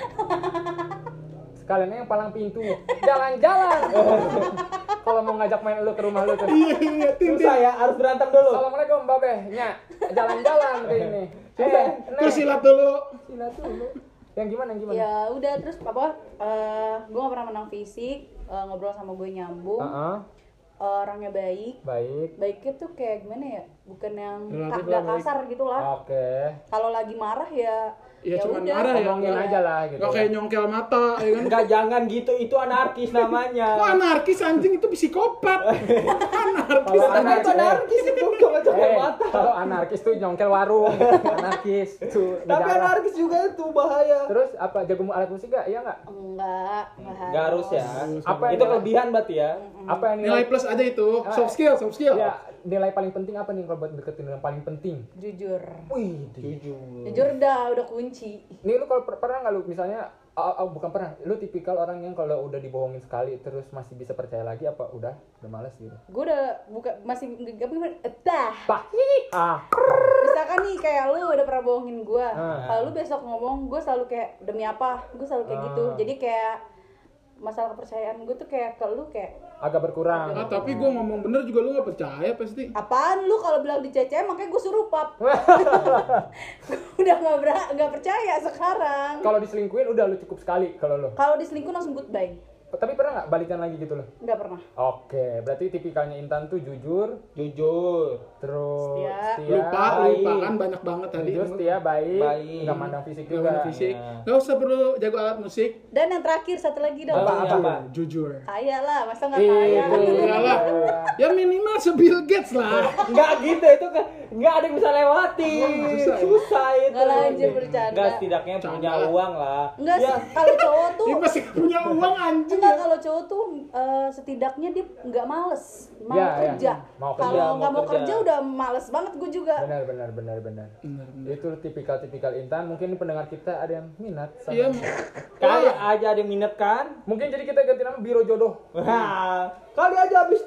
Sekalian yang palang pintu. Jalan-jalan. Kalau mau ngajak main lu ke rumah lu tuh. Iya, iya, tim Susah ya, harus berantem dulu. Assalamualaikum Mbak Beh. Nya, jalan-jalan kayak ini. Susah. Eh, Terus silat dulu. silat dulu. Yang gimana yang gimana? Ya udah, terus apa? eh gue gak pernah menang fisik, eh, ngobrol sama gue nyambung, Heeh. orangnya baik. Baik. Baiknya tuh kayak gimana ya? Bukan yang Relatif ka- lah gak baik. kasar gitu lah. Oke. Kalau lagi marah ya Ya, Ya cuma udah, marah ya. Ngomongin nggak- aja lah gitu. nggak kayak nyongkel mata, ya kan? Enggak, jangan gitu, itu anarkis namanya. Kok anarkis anjing itu psikopat. Anarkis. Kalau Karena itu anarkis itu cuma Eh, mata. kalau anarkis tuh nyongkel warung, anarkis tuh Tapi negara. anarkis juga itu bahaya. Terus apa jago mu- alat musik gak? Iya nggak? Enggak, enggak Enggak harus ya. Apa yang Itu nilai- kelebihan berarti ya. Apa yang Nilai plus aja itu. Soft skill, soft skill. Ya, nilai paling penting apa nih kalau buat deketin yang paling penting? Jujur. Wih, Jujur. Jujur udah udah kunci. nih lu kalau per- pernah nggak lu misalnya oh, oh, bukan pernah, lu tipikal orang yang kalau udah dibohongin sekali terus masih bisa percaya lagi apa udah udah males gitu? Gue udah buka masih apa gimana? Etah. Pak, ah, Misalkan nih kayak lu udah pernah bohongin gue, Ah. kalau lu besok ngomong, gue selalu kayak demi apa? Gue selalu kayak gitu. Ah. Jadi kayak masalah kepercayaan gue tuh kayak ke lu kayak agak berkurang. Ah, tapi gue ngomong bener juga lu gak percaya pasti. apaan lu kalau bilang dicece makanya gue suruh pap. Udah nggak ber- nggak percaya sekarang. Kalau diselingkuhin udah lu cukup sekali kalau lu. Kalau diselingkuh langsung goodbye. Tapi pernah nggak balikan lagi gitu loh? Nggak pernah. Oke, berarti tipikalnya Intan tuh jujur, Jujur. terus Setia. setia, Lupa, baik. lupa kan banyak banget tadi. jujur, setia, baik, Baik. nggak mandang fisik Gak juga. ada fisik. Iya. Gak usah perlu jago alat musik. Dan yang terakhir satu lagi dong. Apa, Jujur, apa? jujur. Kaya lah, masa nggak Ih, kaya? itu. Iyalah. Ya minimal se-Bill Gates lah. Enggak gitu, itu kan enggak ada yang bisa lewati. Susah. Susah itu. Nggak lah, anjir, bercanda. Enggak, setidaknya punya Bercanda lah. uang lah. Enggak Ya, sih, kalau cowok tuh Dia masih punya uang anjing enggak, ya. kalau cowok tuh eh, setidaknya dia nggak males mau Ya, ya. kerja. Mau kerja, Kalau mau nggak mau kerja. kerja udah males banget gue juga. Benar, benar, benar, benar. Benar, benar. Itu tipikal-tipikal Intan. Mungkin pendengar kita ada yang minat sama. Iya. kayak aja ada yang minat kan? Mungkin jadi kita ganti nama Biro Jodoh. Wah, kali aja habis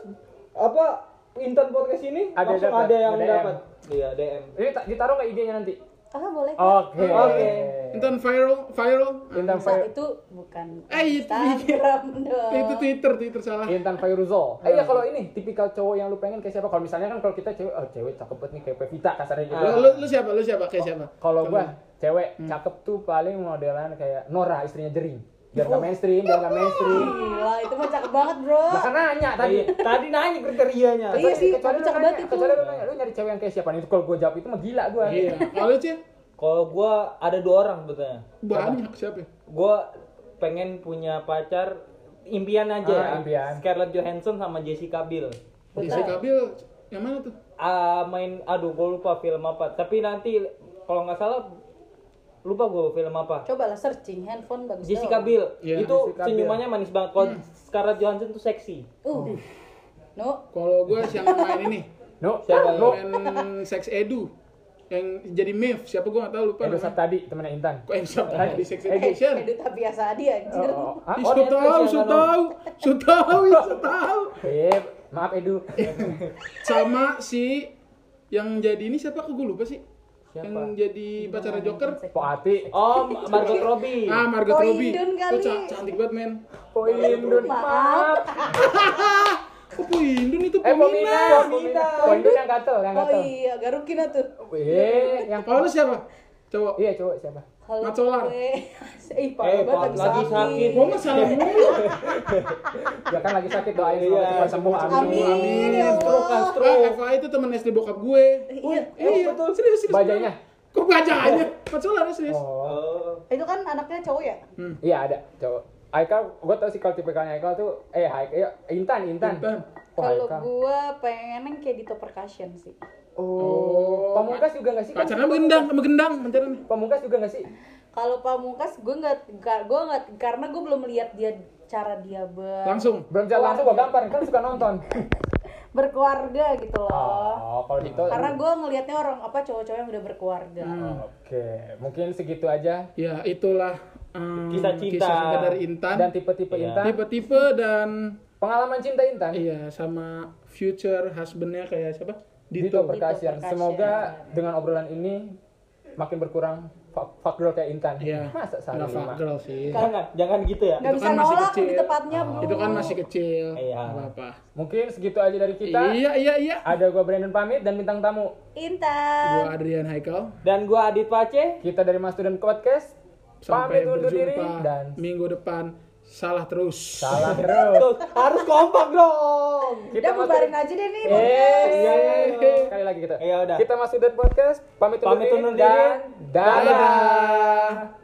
apa Intan podcast ini Ada langsung dapat, ada yang ada D M. dapat. Iya, D M. Ini ta- ditaruh nggak I G-nya nanti? Ah boleh. Oke. Oke. Intan viral, viral. Intan Bisa, Fai- itu bukan Eh, itu- Instagram dong. Itu Twitter, Twitter salah. Intan Fairuzol. Eh ya kalau ini tipikal cowok yang lu pengen kayak siapa? Kalau misalnya kan kalau kita cewek, oh cewek cakep banget nih kayak Pevita kasarnya gitu. Lu, lu, lu siapa? Lu siapa? Kayak siapa? Kalau Kamu. gua cewek cakep tuh paling modelan kayak Nora istrinya Jering. Biar nggak mainstream, biar nggak mainstream. Gila, itu mah cakep banget bro. Nah kan nanya tadi. Tadi tadi nanya kriterianya. Iya sih, Kecuali tapi lu cakep nanya, banget itu. Kecuali lu nanya, lu nyari cewek yang kayak siapa? Nih kalau gua jawab itu mah gila gua. Iya. Kalau Cih, Kalau gua ada dua orang sebetulnya. banyak siapa? Gua pengen punya pacar impian aja Ah, ya. impian. Scarlett Johansson sama Jessica Biel. Jessica Biel yang mana tuh? Ah, main aduh gua lupa film apa. Tapi nanti kalau nggak salah lupa gua film apa. Coba lah searching handphone bagus. Jessica dong. Biel. Iya, Itu Jessica senyumannya manis banget. Kalau Scarlett Johansson tuh seksi. Uh. No. Kalau gue yang main ini, No, Siapa no. main Sex Edu, yang jadi Mev, siapa gue nggak tahu lupa. Edo namanya. Saptadi temennya Intan. Kok yang siapa di Sex Education? Edu tapi biasa dia anjir. Oh, oh. Ah, Ih, Oh, so Netflix tahu, yang so anu. tahu, so tahu, ya, so tahu. Eh, maaf Edu. Sama si yang jadi ini siapa? Kok gue lupa sih. Siapa? Yang jadi pacarnya Joker. Po Ati. Oh, Margot Robbie. Ah, Margot Oh, Robbie. Indun Itu kali. ca- cantik banget, men. Po Indun. Maaf. Kok Po Indun itu Eh, Po Mina. peminat? Po Mina. Po Indun yang gatel, yang Oh gatel. iya, Garukina tuh. Eh, yang Kalau lu siapa? Cowok. Iya, cowok siapa? Halo. Mat Solar. gue. Ih, Eh, parah Pak, banget lagi sakit. Gua mah salah mulu. Ya kan lagi sakit doain Iya. semoga cepat sembuh. Amin. Amin ya Stroke kan, Allah. stroke. Ah, F A itu temen S D bokap gue. Iya. Iya, betul. Serius, serius. Bajanya? Kok bajanya? Mat Solar serius. Oh. Oh. Itu kan anaknya cowok ya? Iya ada cowok. Haikal, gue tau sih kalau tipikalnya Haikal tuh, eh Haikal, ya, Intan, Intan. Intan. Oh, Kalau Haikal. gua pengen yang kayak Dito Percussion sih. Oh, Pamungkas juga nggak sih? Kan? Pacarnya sama gendang, sama gendang pacaran. Pamungkas juga nggak sih? Kalau Pamungkas gue nggak, nggak- gue nggak, karena gue belum lihat dia cara dia ber Langsung. Belum jalan langsung gue gampar, kan suka nonton. berkeluarga gitu loh. Oh, kalau Dito. Karena gue ngelihatnya orang apa cowok-cowok yang udah berkeluarga. Oke, mungkin segitu aja. Ya, itulah um, Kisah cinta. cinta dari Intan. Dan tipe-tipe Iya. Intan. Tipe-tipe dan Pengalaman cinta Intan. iya sama future husbandnya kayak siapa? Dito Dito. Perkasian. Perkasian. Semoga dengan obrolan ini makin berkurang fuck, fuck girl kayak Intan. Iya. Masa salah Nggak fuck lima? girl sih. Jangan, jangan gitu ya. Nggak Itu bisa kan masih nolak kecil. lebih tepatnya bro. Itu kan masih kecil. Iya. Nggak apa-apa. Mungkin segitu aja dari kita. Iya, iya, iya. Ada gua Brandon pamit dan bintang tamu. Intan. Gua Adrian Haikal. Dan gua Adit Pace. Kita dari Mas Student Podcast. Sampai Pamit undur diri berjumpa dan minggu depan. salah terus. Salah terus. Tuh, harus kompak dong. Kita Udah bubarin aja deh nih. Eh, podcast. iya, iya, iya. sekali lagi kita. Iya, udah. Kita masuk dan podcast. Pamit undur Pamit diri undur dan diri. dadah. Dadah.